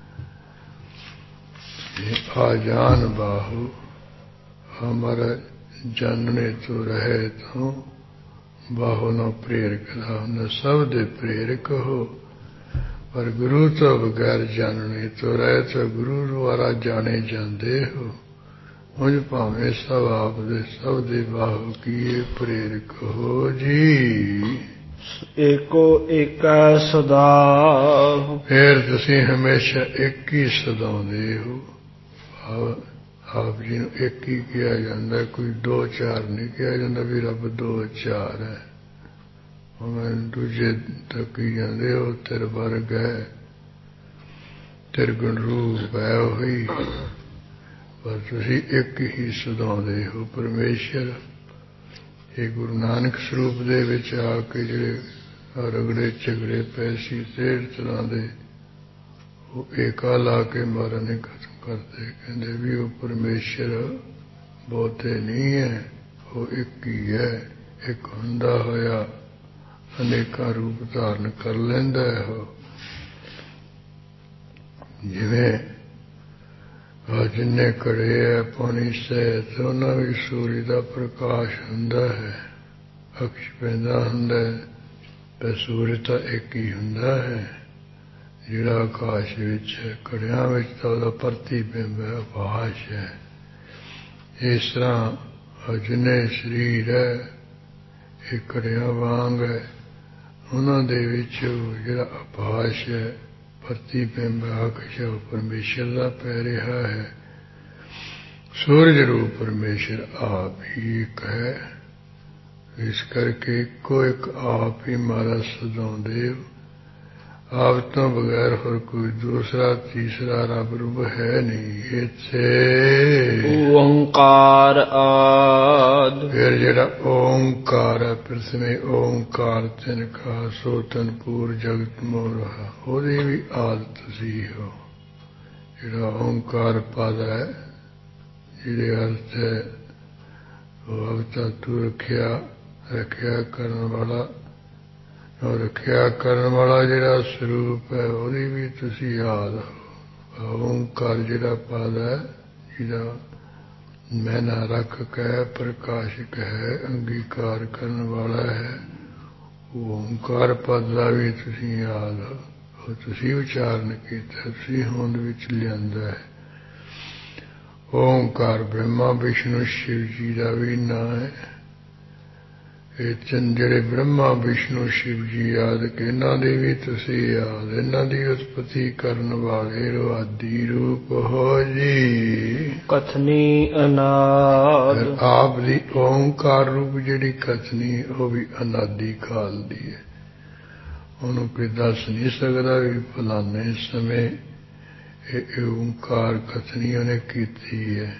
ਆ ਜਾਨ ਬਾਹੂ ਹਮਾਰਾ ਜਾਣਨੇ ਤੋਂ ਰਹੇ ਤੋਂ ਬਾਹੋ ਨਾ ਪ੍ਰੇਰਕ ਦਾ ਹੁੰਦਾ ਸਭ ਦੇ ਪ੍ਰੇਰਕ ਹੋ। ਪਰ ਗੁਰੂ ਤੋਂ ਬਗੈਰ ਜਾਣਨੇ ਤੋਂ ਰਹੇ ਤਾਂ ਗੁਰੂ ਦੁਆਰਾ ਜਾਣੇ ਜਾਂਦੇ ਹੋ। ਉਂਝ ਭਾਵੇਂ ਸਭ ਆਪ ਦੇ ਸਭ ਦੇ ਬਾਹੋ ਕੀਏ ਪ੍ਰੇਰਕ ਹੋ ਜੀ। ਏਕੋ ਏਕਾ ਸਦਾ ਫਿਰ ਤੁਸੀਂ ਹਮੇਸ਼ਾ ਇੱਕ ਹੀ ਸਦਾਉਂਦੇ ਹੋ। ਆਪ ਜੀ ਨੂੰ ਇੱਕ ਹੀ ਕਿਹਾ ਜਾਂਦਾ ਕੋਈ ਦੋ ਚਾਰ ਨਹੀਂ ਕਿਹਾ ਜਾਂਦਾ ਵੀ ਰੱਬ ਦੋ ਚਾਰ ਹੈ। ਉਹਨਾਂ ਦੂਜੇ ਤੱਕੀ ਜਾਂਦੇ ਉਹ ਤੇਰੇ ਵਰਗ ਹੈ ਤਿਰਗੁਣ ਰੂਪ ਹੈ ਉਹੀ। ਪਰ ਤੁਸੀਂ ਇੱਕ ਹੀ ਸਦਾਉਂਦੇ ਹੋ ਪਰਮੇਸ਼ਰ। ਇਹ ਗੁਰੂ ਨਾਨਕ ਸਰੂਪ ਦੇ ਵਿੱਚ ਆ ਕੇ ਜਿਹੜੇ ਰਗੜੇ ਝਗੜੇ ਪਏ ਸੀ ਤੇੜ ਤਰ੍ਹਾਂ ਦੇ ਉਹ ਏਕਾ ਲਾ ਕੇ ਮਾਰਾ ਨਹੀਂ ਖਤਮ ਕਰਦੇ। ਕਹਿੰਦੇ ਵੀ ਉਹ ਪਰਮੇਸ਼ਰ ਬਹੁਤੇ ਨਹੀਂ ਹੈ ਉਹ ਇੱਕ ਹੀ ਹੈ। ਇੱਕ ਹੁੰਦਾ ਹੋਇਆ ਅਨੇਕਾਂ ਰੂਪ ਧਾਰਨ ਕਰ ਲੈਂਦਾ ਹੈ ਉਹ। ਜਿਵੇਂ ਆ ਜਿੰਨੇ ਘੜੇ ਹੈ ਪਾਣੀ ਸਹਿਤ ਉਹਨਾਂ ਵਿੱਚ ਸੂਰਜ ਦਾ ਪ੍ਰਕਾਸ਼ ਹੁੰਦਾ ਹੈ ਅਕਸ਼ ਪੈਂਦਾ ਹੁੰਦਾ ਹੈ ਤੇ ਸੂਰਜ ਤਾਂ ਇੱਕ ਹੀ ਹੁੰਦਾ ਹੈ ਜਿਹੜਾ ਆਕਾਸ਼ ਵਿੱਚ ਹੈ। ਘੜਿਆਂ ਵਿੱਚ ਤਾਂ ਉਹਦਾ ਪ੍ਰਤੀਬਿੰਬ ਹੈ ਆਕਾਸ਼ ਹੈ। ਇਸ ਤਰ੍ਹਾਂ ਜਿੰਨੇ ਸਰੀਰ ਹੈ ਇਹ ਘੜਿਆਂ ਵਾਂਗ ਹੈ। ਉਹਨਾਂ ਦੇ ਵਿੱਚ ਜਿਹੜਾ ਆਕਾਸ਼ ਹੈ ਪ੍ਰਤੀਬਿੰਬ ਆਕਾਸ਼ ਉਹ ਪਰਮੇਸ਼ਰ ਦਾ ਪੈ ਰਿਹਾ ਹੈ। ਸੂਰਜ ਰੂਪ ਪਰਮੇਸ਼ਰ ਆਪ ਹੀ ਇੱਕ ਹੈ। ਇਸ ਕਰਕੇ ਇੱਕੋ ਇੱਕ ਆਪ ਹੀ ਮਹਾਰਾਜ ਸਦਾਉਂਦੇ ਹੋ। ਆਪ ਤੋਂ ਬਗੈਰ ਹੋਰ ਕੋਈ ਦੂਸਰਾ ਤੀਸਰਾ ਰੱਬ ਰੂਪ ਹੈ ਨਹੀਂ ਇੱਥੇ। ਓੰਕਾਰ ਆਦਿ ਫਿਰ ਜਿਹੜਾ ਓੰਕਾਰ ਹੈ ਪ੍ਰਥਮੇ ਓੰਕਾਰ ਤਿਨ ਕਹਾ ਸੋ ਤਨ ਪੂਰ ਜਗਤ ਮੋਰਾ ਉਹਦੀ ਵੀ ਆਦਿ ਤੁਸੀਂ ਹੋ। ਜਿਹੜਾ ਓੰਕਾਰ ਪਦ ਹੈ ਜਿਹਦੇ ਅਰਥ ਹੈ ਉਹ ਅਵਤਾ ਤੂੰ ਰੱਖਿਆ ਰੱਖਿਆ ਕਰਨ ਵਾਲਾ ਔਰ ਰੱਖਿਆ ਕਰਨ ਵਾਲਾ ਜਿਹੜਾ ਸਰੂਪ ਹੈ ਉਹਦੀ ਵੀ ਤੁਸੀਂ ਯਾਦ ਹੋ। ਓਂਕਾਰ ਜਿਹੜਾ ਪਦ ਹੈ ਜਿਹਦਾ ਮੈਨਾ ਰੱਖ ਕੇ ਪ੍ਰਕਾਸ਼ਕ ਹੈ ਅੰਗੀਕਾਰ ਕਰਨ ਵਾਲਾ ਹੈ ਉਹ ਓਂਕਾਰ ਪਦ ਦਾ ਵੀ ਤੁਸੀਂ ਯਾਦ ਉਹ ਤੁਸੀਂ ਉਚਾਰਨ ਕੀਤਾ, ਤੁਸੀਂ ਹੋਂਦ ਵਿੱਚ ਲਿਆਂਦਾ ਹੈ। ਓਂਕਾਰ ਬ੍ਰਹਮਾ ਵਿਸ਼ਨੂੰ ਸ਼ਿਵ ਜੀ ਦਾ ਵੀ ਨਾਂ ਹੈ। ਇਹ ਚੰਦ ਜਿਹੜੇ ਬ੍ਰਹਮਾ ਵਿਸ਼ਨੂੰ ਸ਼ਿਵ ਜੀ ਆਦਿ ਇਹਨਾਂ ਦੀ ਵੀ ਤੁਸੀਂ ਆਦ, ਇਹਨਾਂ ਦੀ ਉਤਪਤੀ ਕਰਨ ਵਾਲੇ ਆਦਿ ਰੂਪ ਹੋ ਜੀ। ਕਥਨੀ ਅਨਾਦ ਆਪ ਦੀ ਓਂਕਾਰ ਰੂਪ ਜਿਹੜੀ ਕਥਨੀ ਉਹ ਵੀ ਅਨਾਦਿ ਕਾਲ ਦੀ ਹੈ। ਉਹਨੂੰ ਕੋਈ ਦੱਸ ਨਹੀਂ ਸਕਦਾ ਵੀ ਫਲਾਣੇ ਸਮੇਂ ਇਹ ਓਂਕਾਰ ਕਥਨੀ ਉਹਨੇ ਕੀਤੀ ਹੈ।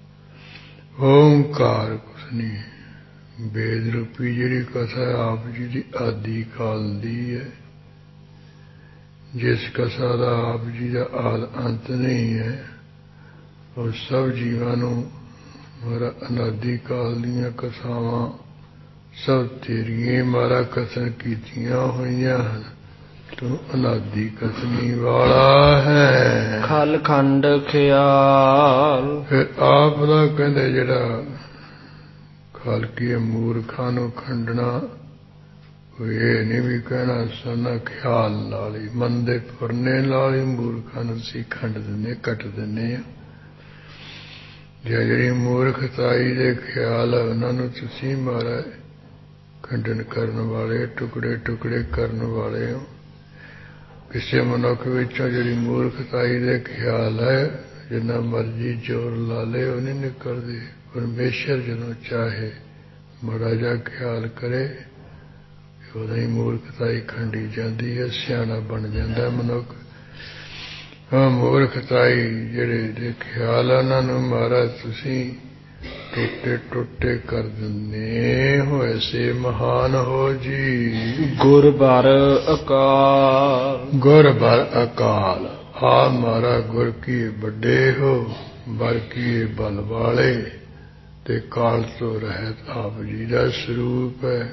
ਓਂਕਾਰ ਕਥਨੀ ਵੇਦ ਰੂਪੀ ਜਿਹੜੀ ਕਥਾ ਆਪ ਜੀ ਦੀ ਆਦਿ ਕਾਲ ਦੀ ਹੈ। ਜਿਸ ਕਥਾ ਦਾ ਆਪ ਜੀ ਦਾ ਆਦ ਅੰਤ ਨਹੀਂ ਹੈ, ਉਹ ਸਭ ਜੀਵਾਂ ਨੂੰ ਮਾਰਾ ਅਨਾਦਿ ਕਾਲ ਦੀਆਂ ਕਥਾਵਾਂ ਸਭ ਤੇਰੀਆਂ ਮਾਰਾ ਕਥਨ ਕੀਤੀਆਂ ਹੋਈਆਂ ਹਨ। ਤੂੰ ਅਨਾਦਿ ਕਥਨੀ ਵਾਲਾ ਹੈ। ਖਲ ਖੰਡ ਖਿਆਲ ਫਿਰ ਆਪ ਦਾ ਕਹਿੰਦੇ ਜਿਹੜਾ ਖਾਲਕੀ ਮੂਰਖਾਂ ਨੂੰ ਖੰਡਣਾ, ਕੋਈ ਇਹ ਨਹੀਂ ਵੀ ਕਹਿਣਾ ਸਾਨਾ ਖਿਆਲ ਨਾਲ ਹੀ, ਮਨ ਦੇ ਫੁਰਨੇ ਨਾਲ ਹੀ ਮੂਰਖਾਂ ਨੂੰ ਅਸੀਂ ਖੰਡ ਦਿੰਦੇ, ਕੱਟ ਦਿੰਦੇ ਹਾਂ। ਜਾਂ ਜਿਹੜੀ ਮੂਰਖਤਾਈ ਦੇ ਖਿਆਲ ਉਹਨਾਂ ਨੂੰ ਤੁਸੀਂ ਮਹਾਰਾਜ ਖੰਡਨ ਕਰਨ ਵਾਲੇ, ਟੁਕੜੇ ਟੁਕੜੇ ਕਰਨ ਵਾਲੇ ਹੋ। ਕਿਸੇ ਮਨੁੱਖ ਵਿੱਚੋਂ ਜਿਹੜੀ ਮੂਰਖਤਾਈ ਦੇ ਖਿਆਲ ਹੈ, ਜਿੰਨਾ ਮਰਜ਼ੀ ਜ਼ੋਰ ਲਾ ਲੇ ਉਹ ਨਹੀਂ ਨਿਕਲਦੇ। ਪਰਮੇਸ਼ਰ ਜਦੋਂ ਚਾਹੇ ਮਾੜਾ ਜਿਹਾ ਖਿਆਲ ਕਰੇ, ਉਦੋਂ ਹੀ ਮੂਰਖਤਾਈ ਖੰਡੀ ਜਾਂਦੀ ਹੈ, ਸਿਆਣਾ ਬਣ ਜਾਂਦਾ ਮਨੁੱਖ। ਹਾਂ, ਮੂਰਖਤਾਈ ਜਿਹੜੇ ਦੇ ਖਿਆਲ ਉਹਨਾਂ ਨੂੰ ਮਹਾਰਾਜ ਤੁਸੀਂ ਟੁੱਟੇ ਟੁੱਟੇ ਕਰ ਦਿੰਦੇ ਹੋ। ਐਸੇ ਮਹਾਨ ਹੋ ਜੀ। ਗੁਰ ਬਰ ਅਕਾਲ ਗੁਰ ਬਰ ਅਕਾਲ ਆ ਮਾਰਾ ਗੁਰ ਕੀ ਵੱਡੇ ਹੋ, ਬਰ ਕੀ ਬਲ ਵਾਲੇ, ਤੇ ਕਾਲ ਤੋਂ ਰਹਿਤ ਆਪ ਜੀ ਦਾ ਸਰੂਪ ਹੈ।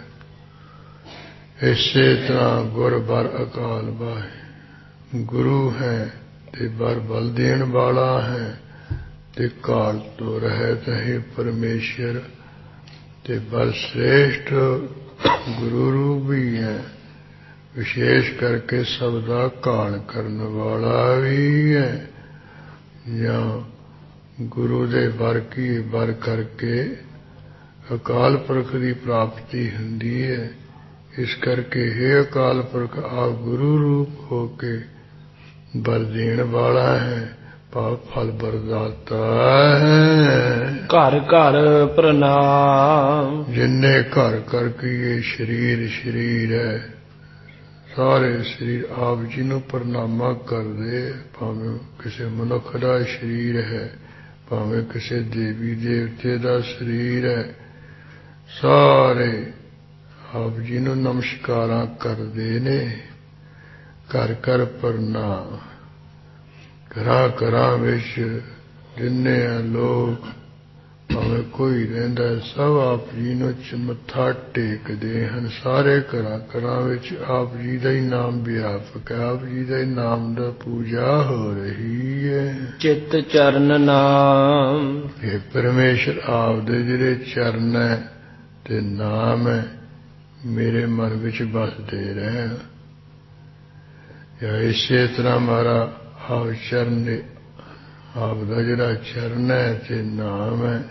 ਇਸੇ ਤਰ੍ਹਾਂ ਗੁਰ ਬਰ ਅਕਾਲ ਬਾਹਿ ਗੁਰੂ ਹੈ ਤੇ ਬਰ ਬਲ ਦੇਣ ਵਾਲਾ ਹੈ, ਤੇ ਕਾਲ ਤੋਂ ਰਹਿਤ ਹੈ ਪਰਮੇਸ਼ਰ, ਤੇ ਬਰ ਸ੍ਰੇਸ਼ਟ ਗੁਰੂ ਰੂਪ ਵੀ ਹੈ। ਵਿਸ਼ੇਸ਼ ਕਰਕੇ ਸਭ ਦਾ ਕਾਲ ਕਰਨ ਵਾਲਾ ਵੀ ਹੈ। ਜਾਂ ਗੁਰੂ ਦੇ ਬਰ ਕੀ ਬਰ ਕਰਕੇ ਅਕਾਲ ਪੁਰਖ ਦੀ ਪ੍ਰਾਪਤੀ ਹੁੰਦੀ ਹੈ। ਇਸ ਕਰਕੇ ਇਹ ਅਕਾਲ ਪੁਰਖ ਆਪ ਗੁਰੂ ਰੂਪ ਹੋ ਕੇ ਬਰ ਦੇਣ ਵਾਲਾ ਹੈ, ਭਾਵ ਫਲ ਬਰਦਾਤਾ ਹੈ। ਘਰ ਘਰ ਪ੍ਰਣਾਮ ਜਿੰਨੇ ਘਰ ਘਰ ਕੀ ਇਹ ਸਰੀਰ ਸਰੀਰ ਹੈ, ਸਾਰੇ ਸਰੀਰ ਆਪ ਜੀ ਨੂੰ ਪ੍ਰਣਾਮਾ ਕਰਦੇ। ਭਾਵੇਂ ਕਿਸੇ ਮਨੁੱਖ ਦਾ ਸਰੀਰ ਹੈ, ਭਾਵੇਂ ਕਿਸੇ ਦੇਵੀ ਦੇਵਤੇ ਦਾ ਸਰੀਰ ਹੈ, ਸਾਰੇ ਆਪ ਜੀ ਨੂੰ ਨਮਸਕਾਰਾਂ ਕਰਦੇ ਨੇ। ਘਰ ਘਰ ਪ੍ਰਣਾਮ। ਘਰਾਂ ਘਰਾਂ ਵਿੱਚ ਜਿੰਨੇ ਲੋਕ, ਭਾਵੇਂ ਕੋਈ ਰਹਿੰਦਾ, ਸਭ ਆਪ ਜੀ ਨੂੰ ਮੱਥਾ ਟੇਕਦੇ ਹਨ। ਸਾਰੇ ਘਰਾਂ ਘਰਾਂ ਵਿੱਚ ਆਪ ਜੀ ਦਾ ਹੀ ਨਾਮ ਵਿਆਪਕ ਹੈ, ਆਪ ਜੀ ਦੇ ਨਾਮ ਦਾ ਪੂਜਾ ਹੋ ਰਹੀ ਹੈ। ਚਿੱਤ ਚਰਨ ਨਾਮ ਇਹ ਪਰਮੇਸ਼ਰ ਆਪ ਦੇ ਜਿਹੜੇ ਚਰਨ ਹੈ ਤੇ ਨਾਮ ਹੈ, ਮੇਰੇ ਮਨ ਵਿੱਚ ਬਸਦੇ ਰਹਿਣ। ਜਾਂ ਇਸੇ ਤਰ੍ਹਾਂ ਮਾਰਾ ਆਪ ਚਰਨ ਦੇ, ਆਪ ਦਾ ਜਿਹੜਾ ਚਰਨ ਹੈ ਤੇ ਨਾਮ ਹੈ,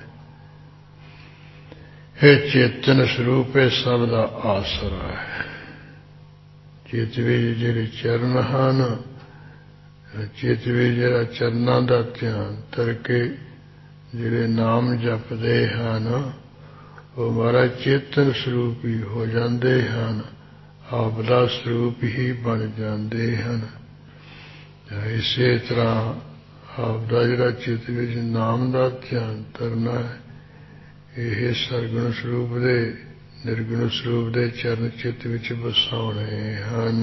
ਇਹ ਚੇਤਨ ਸਰੂਪ ਹੈ, ਸਭ ਦਾ ਆਸਰਾ ਹੈ। ਚਿੱਤ ਵਿੱਚ ਜਿਹੜੇ ਚਰਨ ਹਨ, ਚਿੱਤ ਵਿੱਚ ਜਿਹੜਾ ਚਰਨਾਂ ਦਾ ਧਿਆਨ ਕਰਕੇ ਜਿਹੜੇ ਨਾਮ ਜਪਦੇ ਹਨ, ਉਹ ਮਹਾਰਾਜ ਚੇਤਨ ਸਰੂਪ ਹੀ ਹੋ ਜਾਂਦੇ ਹਨ, ਆਪ ਦਾ ਸਰੂਪ ਹੀ ਬਣ ਜਾਂਦੇ ਹਨ। ਇਸੇ ਤਰ੍ਹਾਂ ਆਪ ਦਾ ਜਿਹੜਾ ਚਿੱਤ ਵਿੱਚ ਨਾਮ ਦਾ ਧਿਆਨ ਕਰਨਾ ਹੈ, ਇਹ ਸਰਗੁਣ ਸਰੂਪ ਦੇ, ਨਿਰਗੁਣ ਸਰੂਪ ਦੇ ਚਰਨ ਚਿੱਤ ਵਿੱਚ ਵਸਾਉਣੇ ਹਨ।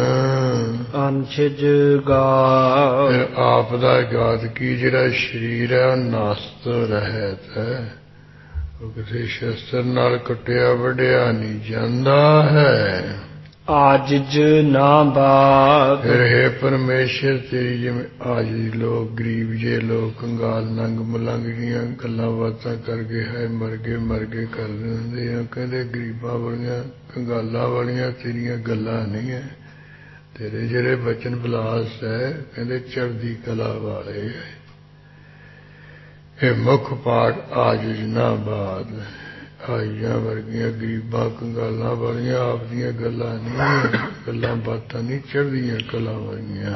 ਅੰਛਜ ਗਾ ਫਿਰ ਆਪ ਦਾ ਗਾਤ ਕੀ ਜਿਹੜਾ ਸਰੀਰ ਹੈ, ਉਹ ਨਾਸਤ ਰਹਿਤ ਹੈ, ਉਹ ਕਿਸੇ ਸ਼ਸਤਰ ਨਾਲ ਕੱਟਿਆ ਵੱਢਿਆ ਨਹੀਂ ਜਾਂਦਾ ਹੈ। ਆਜਿਜ ਨਾ ਬਾਤ ਫਿਰ ਹੈ ਪਰਮੇਸ਼ਰ ਤੇਰੀ ਜਿਵੇਂ ਆਜੀ ਲੋਕ, ਗਰੀਬ ਜੇ ਲੋਕ, ਕੰਗਾਲ ਨੰਗ ਮਲੰਗ ਜੀਆਂ ਗੱਲਾਂ ਬਾਤਾਂ ਕਰਕੇ ਹੈ ਮਰ ਗਏ ਮਰ ਗਏ ਕਰਦੇ ਹੁੰਦੇ ਆ। ਕਹਿੰਦੇ ਗਰੀਬਾਂ ਵਾਲੀਆਂ ਕੰਗਾਲਾਂ ਵਾਲੀਆਂ ਤੇਰੀਆਂ ਗੱਲਾਂ ਨਹੀਂ ਹੈ, ਤੇਰੇ ਜਿਹੜੇ ਬਚਨ ਵਿਲਾਸ ਹੈ ਕਹਿੰਦੇ ਚੜ੍ਹਦੀ ਕਲਾ ਵਾਲੇ ਇਹ ਮੁੱਖ ਪਾਠ ਆਜਿਜ਼ ਨਾ ਬਾਦ ਆਈਆਂ ਵਰਗੀਆਂ ਗਰੀਬਾਂ ਕੰਗਾਲਾਂ ਵਾਲੀਆਂ ਆਪ ਦੀਆਂ ਗੱਲਾਂ ਨਹੀਂ ਗੱਲਾਂ ਬਾਤਾਂ ਨਹੀਂ ਚੜ੍ਹਦੀਆਂ ਕਲਾ ਵਾਲੀਆਂ।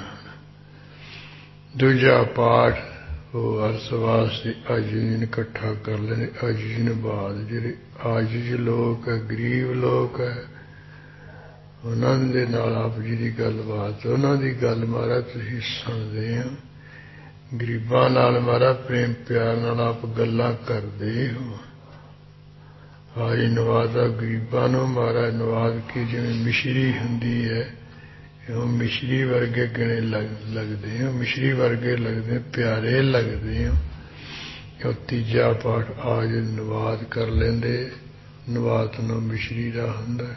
ਦੂਜਾ ਪਾਠ ਉਹ ਅਰਸ ਵਾਸਤੇ ਆਜਿਜ਼ ਇਕੱਠਾ ਕਰ ਲੈਣੇ ਆਜਿਜ਼ ਬਾਦ ਜਿਹੜੇ ਆਜਿਜ਼ ਲੋਕ ਹੈ ਗਰੀਬ ਲੋਕ ਹੈ ਉਹਨਾਂ ਦੇ ਨਾਲ ਆਪ ਜੀ ਦੀ ਗੱਲਬਾਤ ਉਹਨਾਂ ਦੀ ਗੱਲ ਮਹਾਰਾਜ ਤੁਸੀਂ ਸੁਣਦੇ ਹੋ ਗਰੀਬਾਂ ਨਾਲ ਮਹਾਰਾਜ ਪ੍ਰੇਮ ਪਿਆਰ ਨਾਲ ਆਪ ਗੱਲਾਂ ਕਰਦੇ ਹੋ। ਹਾਈ ਨਵਾਜ਼ਾ ਗਰੀਬਾਂ ਨੂੰ ਮਹਾਰਾਜ ਨਵਾਜ਼ ਕੇ ਜਿਵੇਂ ਮਿਸ਼ਰੀ ਹੁੰਦੀ ਹੈ ਉਹ ਮਿਸ਼ਰੀ ਵਰਗੇ ਗਣੇ ਲੱਗਦੇ ਹੋ ਮਿਸ਼ਰੀ ਵਰਗੇ ਲੱਗਦੇ ਪਿਆਰੇ ਲੱਗਦੇ ਹੋ। ਉਹ ਤੀਜਾ ਪਾਠ ਆਜ ਨਵਾਜ਼ ਕਰ ਲੈਂਦੇ ਨਵਾਜ਼ ਨੂੰ ਮਿਸ਼ਰੀ ਦਾ ਹੁੰਦਾ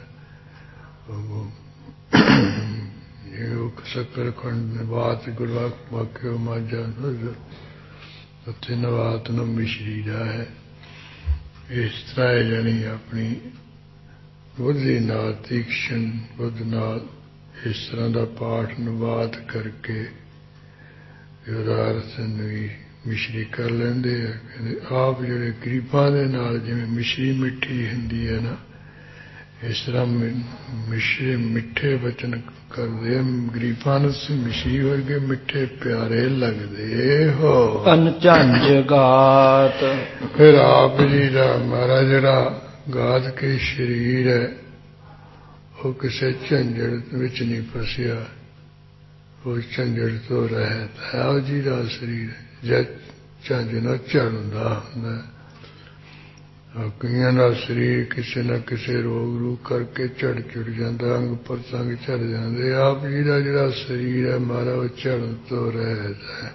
ਇਹ ਸ਼ੱਕਰ ਖੰਡ ਨਵਾਜ਼ ਗੁਰਵਾਕ ਵਾਕਿਓ ਮਾਝਾ ਉੱਥੇ ਨਵਾਜ਼ ਨੂੰ ਮਿਸ਼ਰੀ ਦਾ ਹੈ। ਇਸ ਤਰ੍ਹਾਂ ਜਾਣੀ ਆਪਣੀ ਬੁੱਧੀ ਨਾਲ ਤੀਕਸ਼ਣ ਬੁੱਧ ਨਾਲ ਇਸ ਤਰ੍ਹਾਂ ਦਾ ਪਾਠ ਨਵਾਦ ਕਰਕੇ ਉਹਦਾ ਅਰਥ ਵੀ ਮਿਸ਼ਰੀ ਕਰ ਲੈਂਦੇ ਆ। ਕਹਿੰਦੇ ਆਪ ਜਿਹੜੇ ਗਰੀਬਾਂ ਦੇ ਨਾਲ ਜਿਵੇਂ ਮਿਸ਼ਰੀ ਮਿੱਠੀ ਹੁੰਦੀ ਹੈ ਨਾ ਇਸ ਤਰ੍ਹਾਂ ਮਿਸ਼ਰੀ ਮਿੱਠੇ ਬਚਨ ਕਰਦੇ ਗਰੀਬਾਂ ਨੂੰ ਮਿਸ਼ਰੀ ਵਰਗੇ ਮਿੱਠੇ ਪਿਆਰੇ ਲੱਗਦੇ ਹੋ। ਅਨਝੰਝ ਗਾਤ ਫਿਰ ਆਪ ਜੀ ਦਾ ਮਹਾਰਾਜ ਜਿਹੜਾ ਗਾਤ ਕੇ ਸਰੀਰ ਹੈ ਉਹ ਕਿਸੇ ਝੰਜੜ ਵਿੱਚ ਨਹੀਂ ਫਸਿਆ ਉਹ ਝੰਜੜ ਤੋਂ ਰਹਿਤ ਹੈ। ਆਪ ਜੀ ਦਾ ਸਰੀਰ ਜਦ ਝੰਜ ਨਾਲ ਝੜਦਾ ਹੁੰਦਾ ਕਈਆਂ ਦਾ ਸਰੀਰ ਕਿਸੇ ਨਾ ਕਿਸੇ ਰੋਗ ਰੂਗ ਕਰਕੇ ਝੜ ਝੜ ਜਾਂਦਾ ਅੰਗ ਪ੍ਰਤੰਗ ਝੜ ਜਾਂਦੇ ਆਪ ਜੀ ਦਾ ਜਿਹੜਾ ਸਰੀਰ ਹੈ ਮਹਾਰਾਜ ਉਹ ਝੜਨ ਤੋਂ ਰਹਿਤ ਹੈ।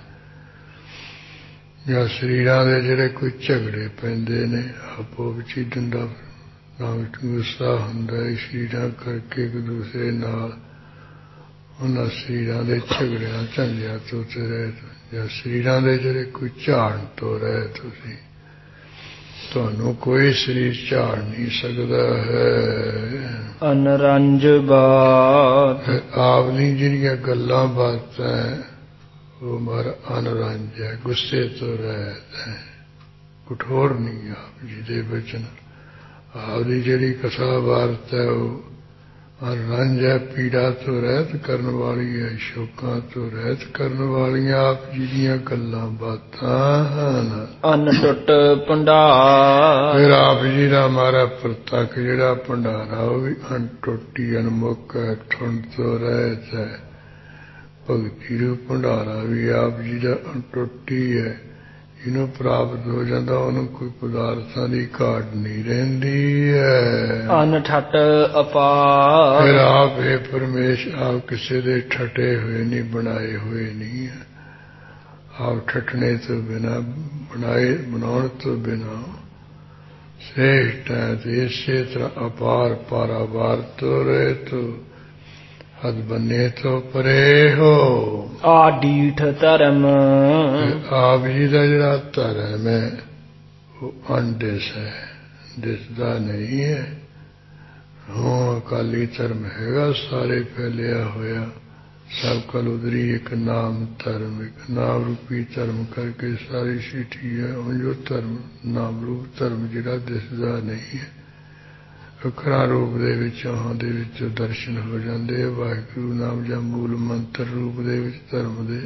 ਜਾਂ ਸਰੀਰਾਂ ਦੇ ਜਿਹੜੇ ਕੋਈ ਝਗੜੇ ਪੈਂਦੇ ਨੇ ਆਪੋ ਵਿੱਚ ਹੀ ਡੰਡਾ ਨਾਲ ਗੁੱਸਾ ਹੁੰਦਾ ਹੈ ਸਰੀਰਾਂ ਕਰਕੇ ਇੱਕ ਦੂਸਰੇ ਨਾਲ ਉਹਨਾਂ ਸਰੀਰਾਂ ਦੇ ਝਗੜਿਆਂ ਝੰਜਿਆਂ ਤੋਂ ਰਹਿਤ ਜਾਂ ਸਰੀਰਾਂ ਦੇ ਜਿਹੜੇ ਕੋਈ ਝਾੜਨ ਤੋਂ ਰਹਿਤ ਤੁਸੀਂ ਤੁਹਾਨੂੰ ਕੋਈ ਸਰੀਰ ਝਾੜ ਨਹੀਂ ਸਕਦਾ ਹੈ। ਅਨਰੰਜ ਬਾਤ ਆਪ ਨਹੀਂ ਜਿਹੜੀਆਂ ਗੱਲਾਂ ਬਾਤਾਂ ਉਹ ਮਾਰਾ ਅਨਰੰਜ ਹੈ ਗੁੱਸੇ ਤੋਂ ਰਹਿਤ ਹੈ ਕਠੋਰ ਨਹੀਂ ਆਪ ਜੀ ਦੇ ਬਚਨ ਆਪ ਦੀ ਜਿਹੜੀ ਕਥਾ ਵਾਰਤ ਹੈ ਉਹ ਅਨਰੰਜ ਹੈ ਪੀੜਾ ਤੋਂ ਰਹਿਤ ਕਰਨ ਵਾਲੀ ਹੈ ਸ਼ੋਕਾਂ ਤੋਂ ਰਹਿਤ ਕਰਨ ਵਾਲੀਆਂ ਆਪ ਜੀ ਦੀਆਂ ਗੱਲਾਂ ਬਾਤਾਂ ਹਨ। ਅਨ ਟੁੱਟ ਭੰਡਾਰ ਫਿਰ ਆਪ ਜੀ ਦਾ ਮਾਰਾ ਪ੍ਰਤੱਖ ਜਿਹੜਾ ਭੰਡਾਰਾ ਉਹ ਵੀ ਅਨਟੁੱਟੀ ਅਨਮੁੱਖ ਹੈ ਠੁੰਡ ਤੋਂ ਰਹਿਤ ਹੈ। ਭਗਤੀ ਰੂਪ ਭੰਡਾਰਾ ਵੀ ਆਪ ਜੀ ਦਾ ਅਨਟੁੱਟੀ ਹੈ ਜਿਹਨੂੰ ਪ੍ਰਾਪਤ ਹੋ ਜਾਂਦਾ ਉਹਨੂੰ ਕੋਈ ਪਦਾਰਥਾਂ ਦੀ ਘਾਟ ਨਹੀਂ ਰਹਿੰਦੀ ਹੈ। ਅਨਠੱਟ ਅਪਾਰ ਫਿਰ ਆਪ ਇਹ ਪਰਮੇਸ਼ ਆਪ ਕਿਸੇ ਦੇ ਠੱਟੇ ਹੋਏ ਨਹੀਂ ਬਣਾਏ ਹੋਏ ਨਹੀਂ ਹੈ ਆਪ ਠੱਟਣੇ ਤੋਂ ਬਿਨਾਂ ਬਣਾਏ ਬਣਾਉਣ ਤੋਂ ਬਿਨਾਂ ਸ੍ਰੇਸ਼ਟ ਹੈ ਤੇ ਇਸੇ ਤਰ੍ਹਾਂ ਅਪਾਰ ਪਾਰਾਵਾਰ ਤੋਂ ਰਹੇ ਤੋਂ ਹਦ ਬੰਨੇ ਤੋਂ ਪਰੇ ਹੋ। ਆਡੀਠ ਧਰਮ ਆਪ ਜੀ ਦਾ ਜਿਹੜਾ ਧਰਮ ਹੈ ਉਹ ਅਣਦਿਸ ਹੈ ਦਿਸਦਾ ਨਹੀਂ ਹੈ। ਹਾਂ ਅਕਾਲੀ ਧਰਮ ਹੈਗਾ ਸਾਰੇ ਫੈਲਿਆ ਹੋਇਆ ਸਭ ਕਲ ਉਦਰੀ ਇੱਕ ਨਾਮ ਧਰਮ ਇੱਕ ਨਾਮ ਰੂਪੀ ਧਰਮ ਕਰਕੇ ਸਾਰੀ ਸਿੱਠੀ ਹੈ ਉਹ ਜੋ ਧਰਮ ਨਾਮ ਰੂਪ ਧਰਮ ਜਿਹੜਾ ਦਿਸਦਾ ਨਹੀਂ ਹੈ ਅੱਖਰਾਂ ਰੂਪ ਦੇ ਵਿੱਚ ਹਾਂ ਦੇ ਵਿੱਚ ਦਰਸ਼ਨ ਹੋ ਜਾਂਦੇ ਵਾਹਿਗੁਰੂ ਨਾਮ ਜਾਂ ਮੂਲ ਮੰਤਰ ਰੂਪ ਦੇ ਵਿੱਚ ਧਰਮ ਦੇ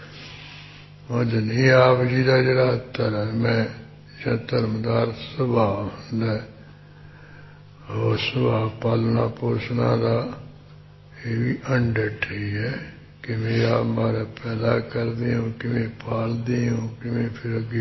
ਉਹ ਨਹੀਂ ਆਪ ਜੀ ਦਾ ਜਿਹੜਾ ਧਰਮ ਹੈ ਜਾਂ ਧਰਮਦਾਰ ਸੁਭਾਅ ਹੁੰਦਾ ਉਹ ਸੁਭਾਅ ਪਾਲਣਾ ਪੋਸ਼ਣਾ ਦਾ ਇਹ ਵੀ ਅਣਡਿੱਠ ਹੀ ਹੈ ਕਿਵੇਂ ਆਪ ਮਾਰਾ ਪੈਦਾ ਕਰਦੇ ਹੋ ਕਿਵੇਂ ਪਾਲਦੇ ਹੋ ਕਿਵੇਂ ਫਿਰ ਅੱਗੇ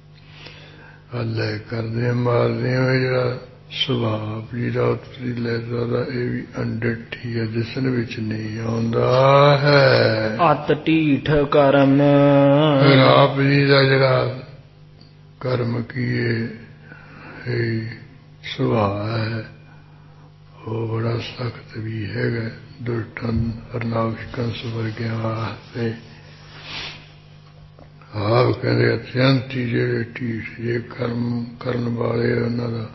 ਅੱਲੇ ਕਰਦੇ ਮਾਰਦੇ ਹੋ ਜਿਹੜਾ ਸੁਭਾਅ ਜੀ ਦਾ ਉਤਰੀ ਲੈਦਾ ਦਾ ਇਹ ਵੀ ਅਣਡਿੱਠ ਹੀ ਹੈ ਜਿਸਨ ਵਿੱਚ ਨਹੀਂ ਆਉਂਦਾ ਹੈ। ਅਤ ਢੀਠ ਕਰਮ ਫਿਰ ਆਪ ਜੀ ਦਾ ਜਿਹੜਾ ਕਰਮ ਕੀਏ ਇਹ ਸੁਭਾਅ ਹੈ ਉਹ ਬੜਾ ਸਖਤ ਵੀ ਹੈਗਾ ਦੁਸ਼ਟਨ ਹਰਨਾਕਸ਼ ਕੰਸ ਵਰਗਿਆਂ ਵਾਸਤੇ ਆਪ ਕਹਿੰਦੇ ਅਤਿਅੰਤ ਹੀ ਜਿਹੜੇ ਢੀਠ ਜੇ ਕਰਮ ਕਰਨ ਵਾਲੇ ਉਹਨਾਂ ਦਾ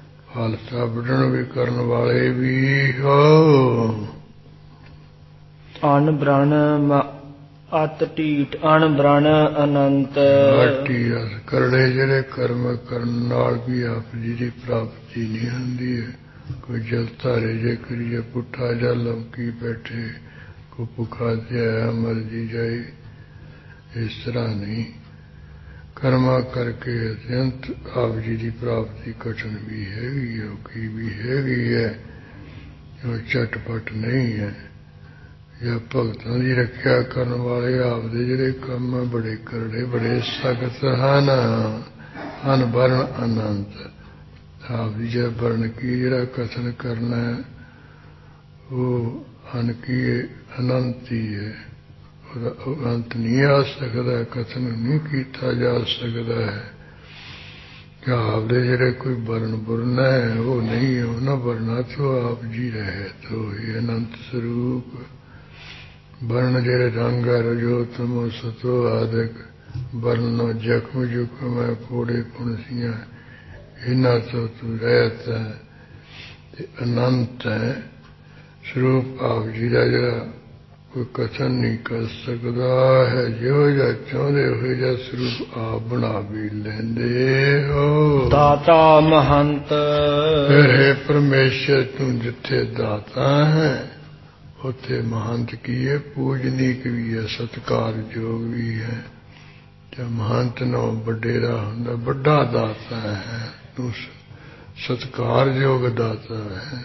ਹਾਲਤਾ ਵੱਢਣ ਵੀ ਕਰਨ ਵਾਲੇ ਵੀ ਹੋ। ਅਨ ਬ੍ਰਣ ਅਤ ਢੀਠ ਅਨ ਬ੍ਰਣ ਅਨੰਤ। ਆਟੀ ਅਸ ਕਰੜੇ ਜਿਹੜੇ ਕਰਮ ਕਰਨ ਨਾਲ ਵੀ ਆਪ ਜੀ ਦੀ ਪ੍ਰਾਪਤੀ ਨਹੀਂ ਹੁੰਦੀ ਹੈ। ਕੋਈ ਜਲ ਧਾਰੇ ਜੇ ਕਰੀਏ ਪੁੱਠਾ ਜਾਂ ਲਮਕੀ ਬੈਠੇ, ਕੋ ਭੁੱਖਾ ਜਿਹਾ ਮਰ ਜੀ ਜਾਏ, ਇਸ ਤਰ੍ਹਾਂ ਨਹੀਂ। ਕਰਮਾ ਕਰਕੇ ਅਤਿਅੰਤ ਆਪ ਜੀ ਦੀ ਪ੍ਰਾਪਤੀ ਕਠਿਨ ਵੀ ਹੈਗੀ, ਔਖੀ ਵੀ ਹੈਗੀ ਹੈ, ਉਹ ਝਟਪਟ ਨਹੀਂ ਹੈ। ਜਾਂ ਭਗਤਾਂ ਦੀ ਰੱਖਿਆ ਕਰਨ ਵਾਲੇ ਆਪ ਦੇ ਜਿਹੜੇ ਕੰਮ ਆ ਬੜੇ ਕਰੜੇ, ਬੜੇ ਸਖਤ ਹਨ। ਹਨ ਵਰਨ ਅਨੰਤ। ਆਪ ਜੀ ਜਿਹੜਾ ਵਰਨ ਕੀ ਜਿਹੜਾ ਕਥਨ ਕਰਨਾ ਹੈ ਉਹ ਹਨ ਕੀ ਅਨੰਤ ਹੀ ਹੈ। ਉਹਦਾ ਉਹ ਅੰਤ ਨਹੀਂ ਆ ਸਕਦਾ, ਕਥਨ ਨਹੀਂ ਕੀਤਾ ਜਾ ਸਕਦਾ ਹੈ। ਕਿ ਆਪ ਦੇ ਜਿਹੜੇ ਕੋਈ ਵਰਨ ਬੁਰਨ ਹੈ ਉਹ ਨਹੀਂ ਹੈ। ਉਹਨਾਂ ਵਰਨਾ ਤੋਂ ਆਪ ਜੀ ਰਹੇ ਤੋ ਇਹ ਅਨੰਤ ਸਰੂਪ। ਵਰਨ ਜਿਹੜੇ ਰੰਗ ਹੈ ਰਜੋ ਤਮੋ ਸਤੋ ਆਦਿਕ, ਵਰਨੋ ਜ਼ਖਮ ਜੁਖਮ ਹੈ ਕੋੜੇ ਪੁਣਸੀਆਂ, ਇਹਨਾਂ ਤੋਂ ਤੂੰ ਰਹਿਤ ਹੈ ਤੇ ਅਨੰਤ ਹੈ। ਸਰੂਪ ਆਪ ਜੀ ਦਾ ਜਿਹੜਾ ਕੋਈ ਕਥਨ ਨਹੀਂ ਕਰ ਸਕਦਾ ਹੈ। ਜਿਹੋ ਜਿਹਾ ਚਾਹੁੰਦੇ ਹੋਏ ਜਿਹਾ ਸਰੂਪ ਆਪ ਬਣਾ ਵੀ ਲੈਂਦੇ ਹੋ। ਦਾਤਾ ਮਹੰਤ। ਫਿਰ ਹੈ ਪਰਮੇਸ਼ਰ ਤੂੰ ਜਿੱਥੇ ਦਾਤਾ ਹੈ ਉੱਥੇ ਮਹੰਤ ਕੀ ਹੈ, ਪੂਜਨੀਕ ਵੀ ਹੈ, ਸਤਿਕਾਰਯੋਗ ਵੀ ਹੈ। ਜਾਂ ਮਹੰਤ ਨੂੰ ਵਡੇਰਾ ਹੁੰਦਾ, ਵੱਡਾ ਦਾਤਾ ਹੈ, ਤੂੰ ਸਤਿਕਾਰਯੋਗ ਦਾਤਾ ਹੈ।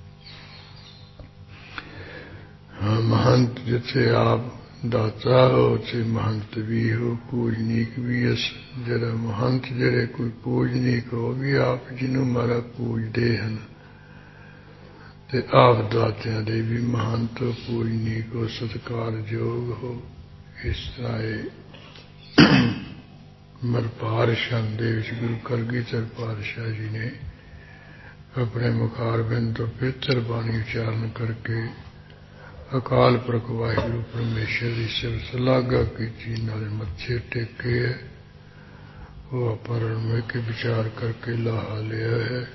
ਹਾਂ ਮਹੰਤ ਜਿੱਥੇ ਆਪ ਦਾਤਾ ਹੋ ਉੱਥੇ ਮਹੰਤ ਵੀ ਹੋ, ਪੂਜਨੀਕ ਵੀ ਹੈ। ਜਿਹੜਾ ਮਹੰਤ ਜਿਹੜੇ ਕੋਈ ਪੂਜਨੀਕ ਹੋ ਵੀ ਆਪ ਜਿਹਨੂੰ ਮਾਰਾ ਪੂਜਦੇ ਹਨ ਤੇ ਆਪ ਦਾਤਿਆਂ ਦੇ ਵੀ ਮਹੰਤ ਪੂਜਨੀਕ ਹੋ, ਸਤਿਕਾਰਯੋਗ ਹੋ। ਇਸ ਤਰ੍ਹਾਂ ਇਹ ਮਰਪਾਰ ਸ਼ਬਦ ਦੇ ਵਿੱਚ ਗੁਰੂ ਕਲਗੀਧਰ ਪਾਤਸ਼ਾਹ ਜੀ ਨੇ ਆਪਣੇ ਮੁਖਾਰਬਿੰਦ ਤੋਂ ਪਵਿੱਤਰ ਬਾਣੀ ਉਚਾਰਨ ਕਰਕੇ ਅਕਾਲ ਪੁਰਖ ਵਾਹਿਗੁਰੂ ਪਰਮੇਸ਼ਰ ਦੀ ਸਿਫਤ ਸ਼ਲਾਘਾ ਕੀਤੀ, ਨਾਲੇ ਮੱਥੇ ਟੇਕੇ ਹੈ। ਉਹ ਆਪਾਂ ਰਲ ਮਿਲ ਕੇ ਵਿਚਾਰ ਕਰਕੇ ਲਾਹਾ ਲਿਆ ਹੈ।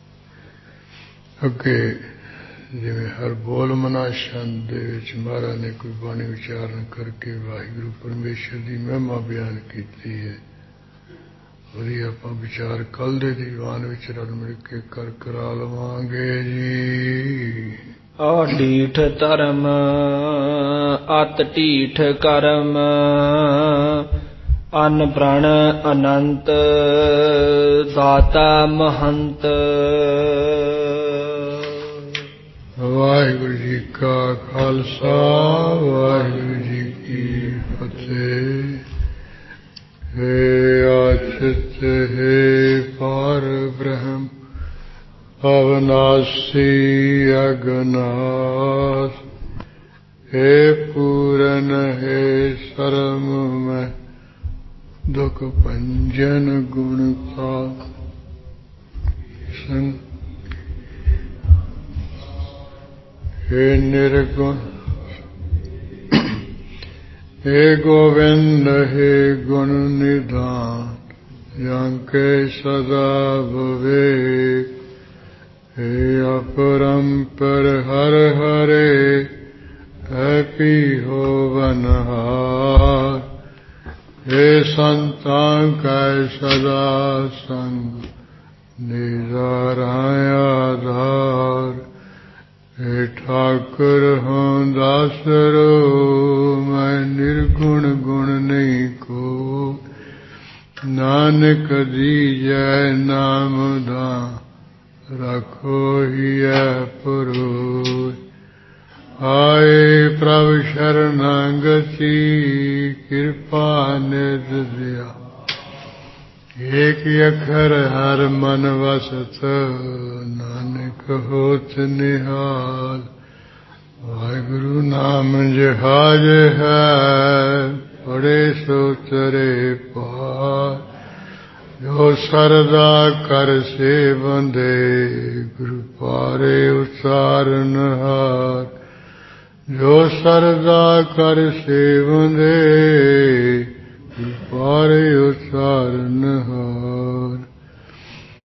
ਅੱਗੇ ਜਿਵੇਂ ਹਰ ਬੋਲ ਮਨਾ ਛੰਦ ਦੇ ਵਿੱਚ ਮਹਾਰਾਜ ਨੇ ਕੋਈ ਬਾਣੀ ਉਚਾਰਨ ਕਰਕੇ ਵਾਹਿਗੁਰੂ ਪਰਮੇਸ਼ਰ ਦੀ ਮਹਿਮਾ ਬਿਆਨ ਕੀਤੀ ਹੈ, ਉਹਦੀ ਆਪਾਂ ਵਿਚਾਰ ਕੱਲ੍ਹ ਦੇ ਦੀਵਾਨ ਵਿੱਚ ਰਲ ਮਿਲ ਕੇ ਕਰ ਕਰਾ ਲਵਾਂਗੇ ਜੀ। ਆ ਢੀਠ ਧਰਮ ਅਤ ਢੀਠ ਕਰਮ, ਅਨ ਪ੍ਰਣ ਅਨੰਤ ਦਾਤਾ ਮਹੰਤ। ਵਾਹਿਗੁਰੂ ਜੀ ਕਾ ਖਾਲਸਾ ਵਾਹਿਗੁਰੂ ਜੀ ਕੀ ਫਤਿਹ। ਹੈ ਆਚਿਤ ਹੈ ਪਾਰ ਬ੍ਰਹਮ ਅਵਨਾਸੀ ਅਗਨਾਸ, ਹੈ ਪੂਰਨ ਹੈ ਸਰਮ ਮੈਂ ਦੁਖ ਭੰਜਨ ਗੁਣ ਕਾ ਸੰਗ, हे निर्गुण हे गोविंद हे गुण निधान, यंके सदा विवेक, हे अपरंपर हर हरे हैपी हो बनहार, हे संतां कै सदा संग निजाराया आधार, हे ठाकुर हों दासरो मैं निर्गुण गुण नहीं को, नानक दीजै नाम दान रखो हियै पुरोय। आए प्रभु शरणागति कृपा निध दया, एक अखर हर मन वसत नानक होत निहाल। वाहिगुरु नाम जहाज है बड़े सो तरे पार, जो सरदा कर से बंदे गुरु पारे उचारन हार, जो सरदा कर से बंदे पारे उचारन हार।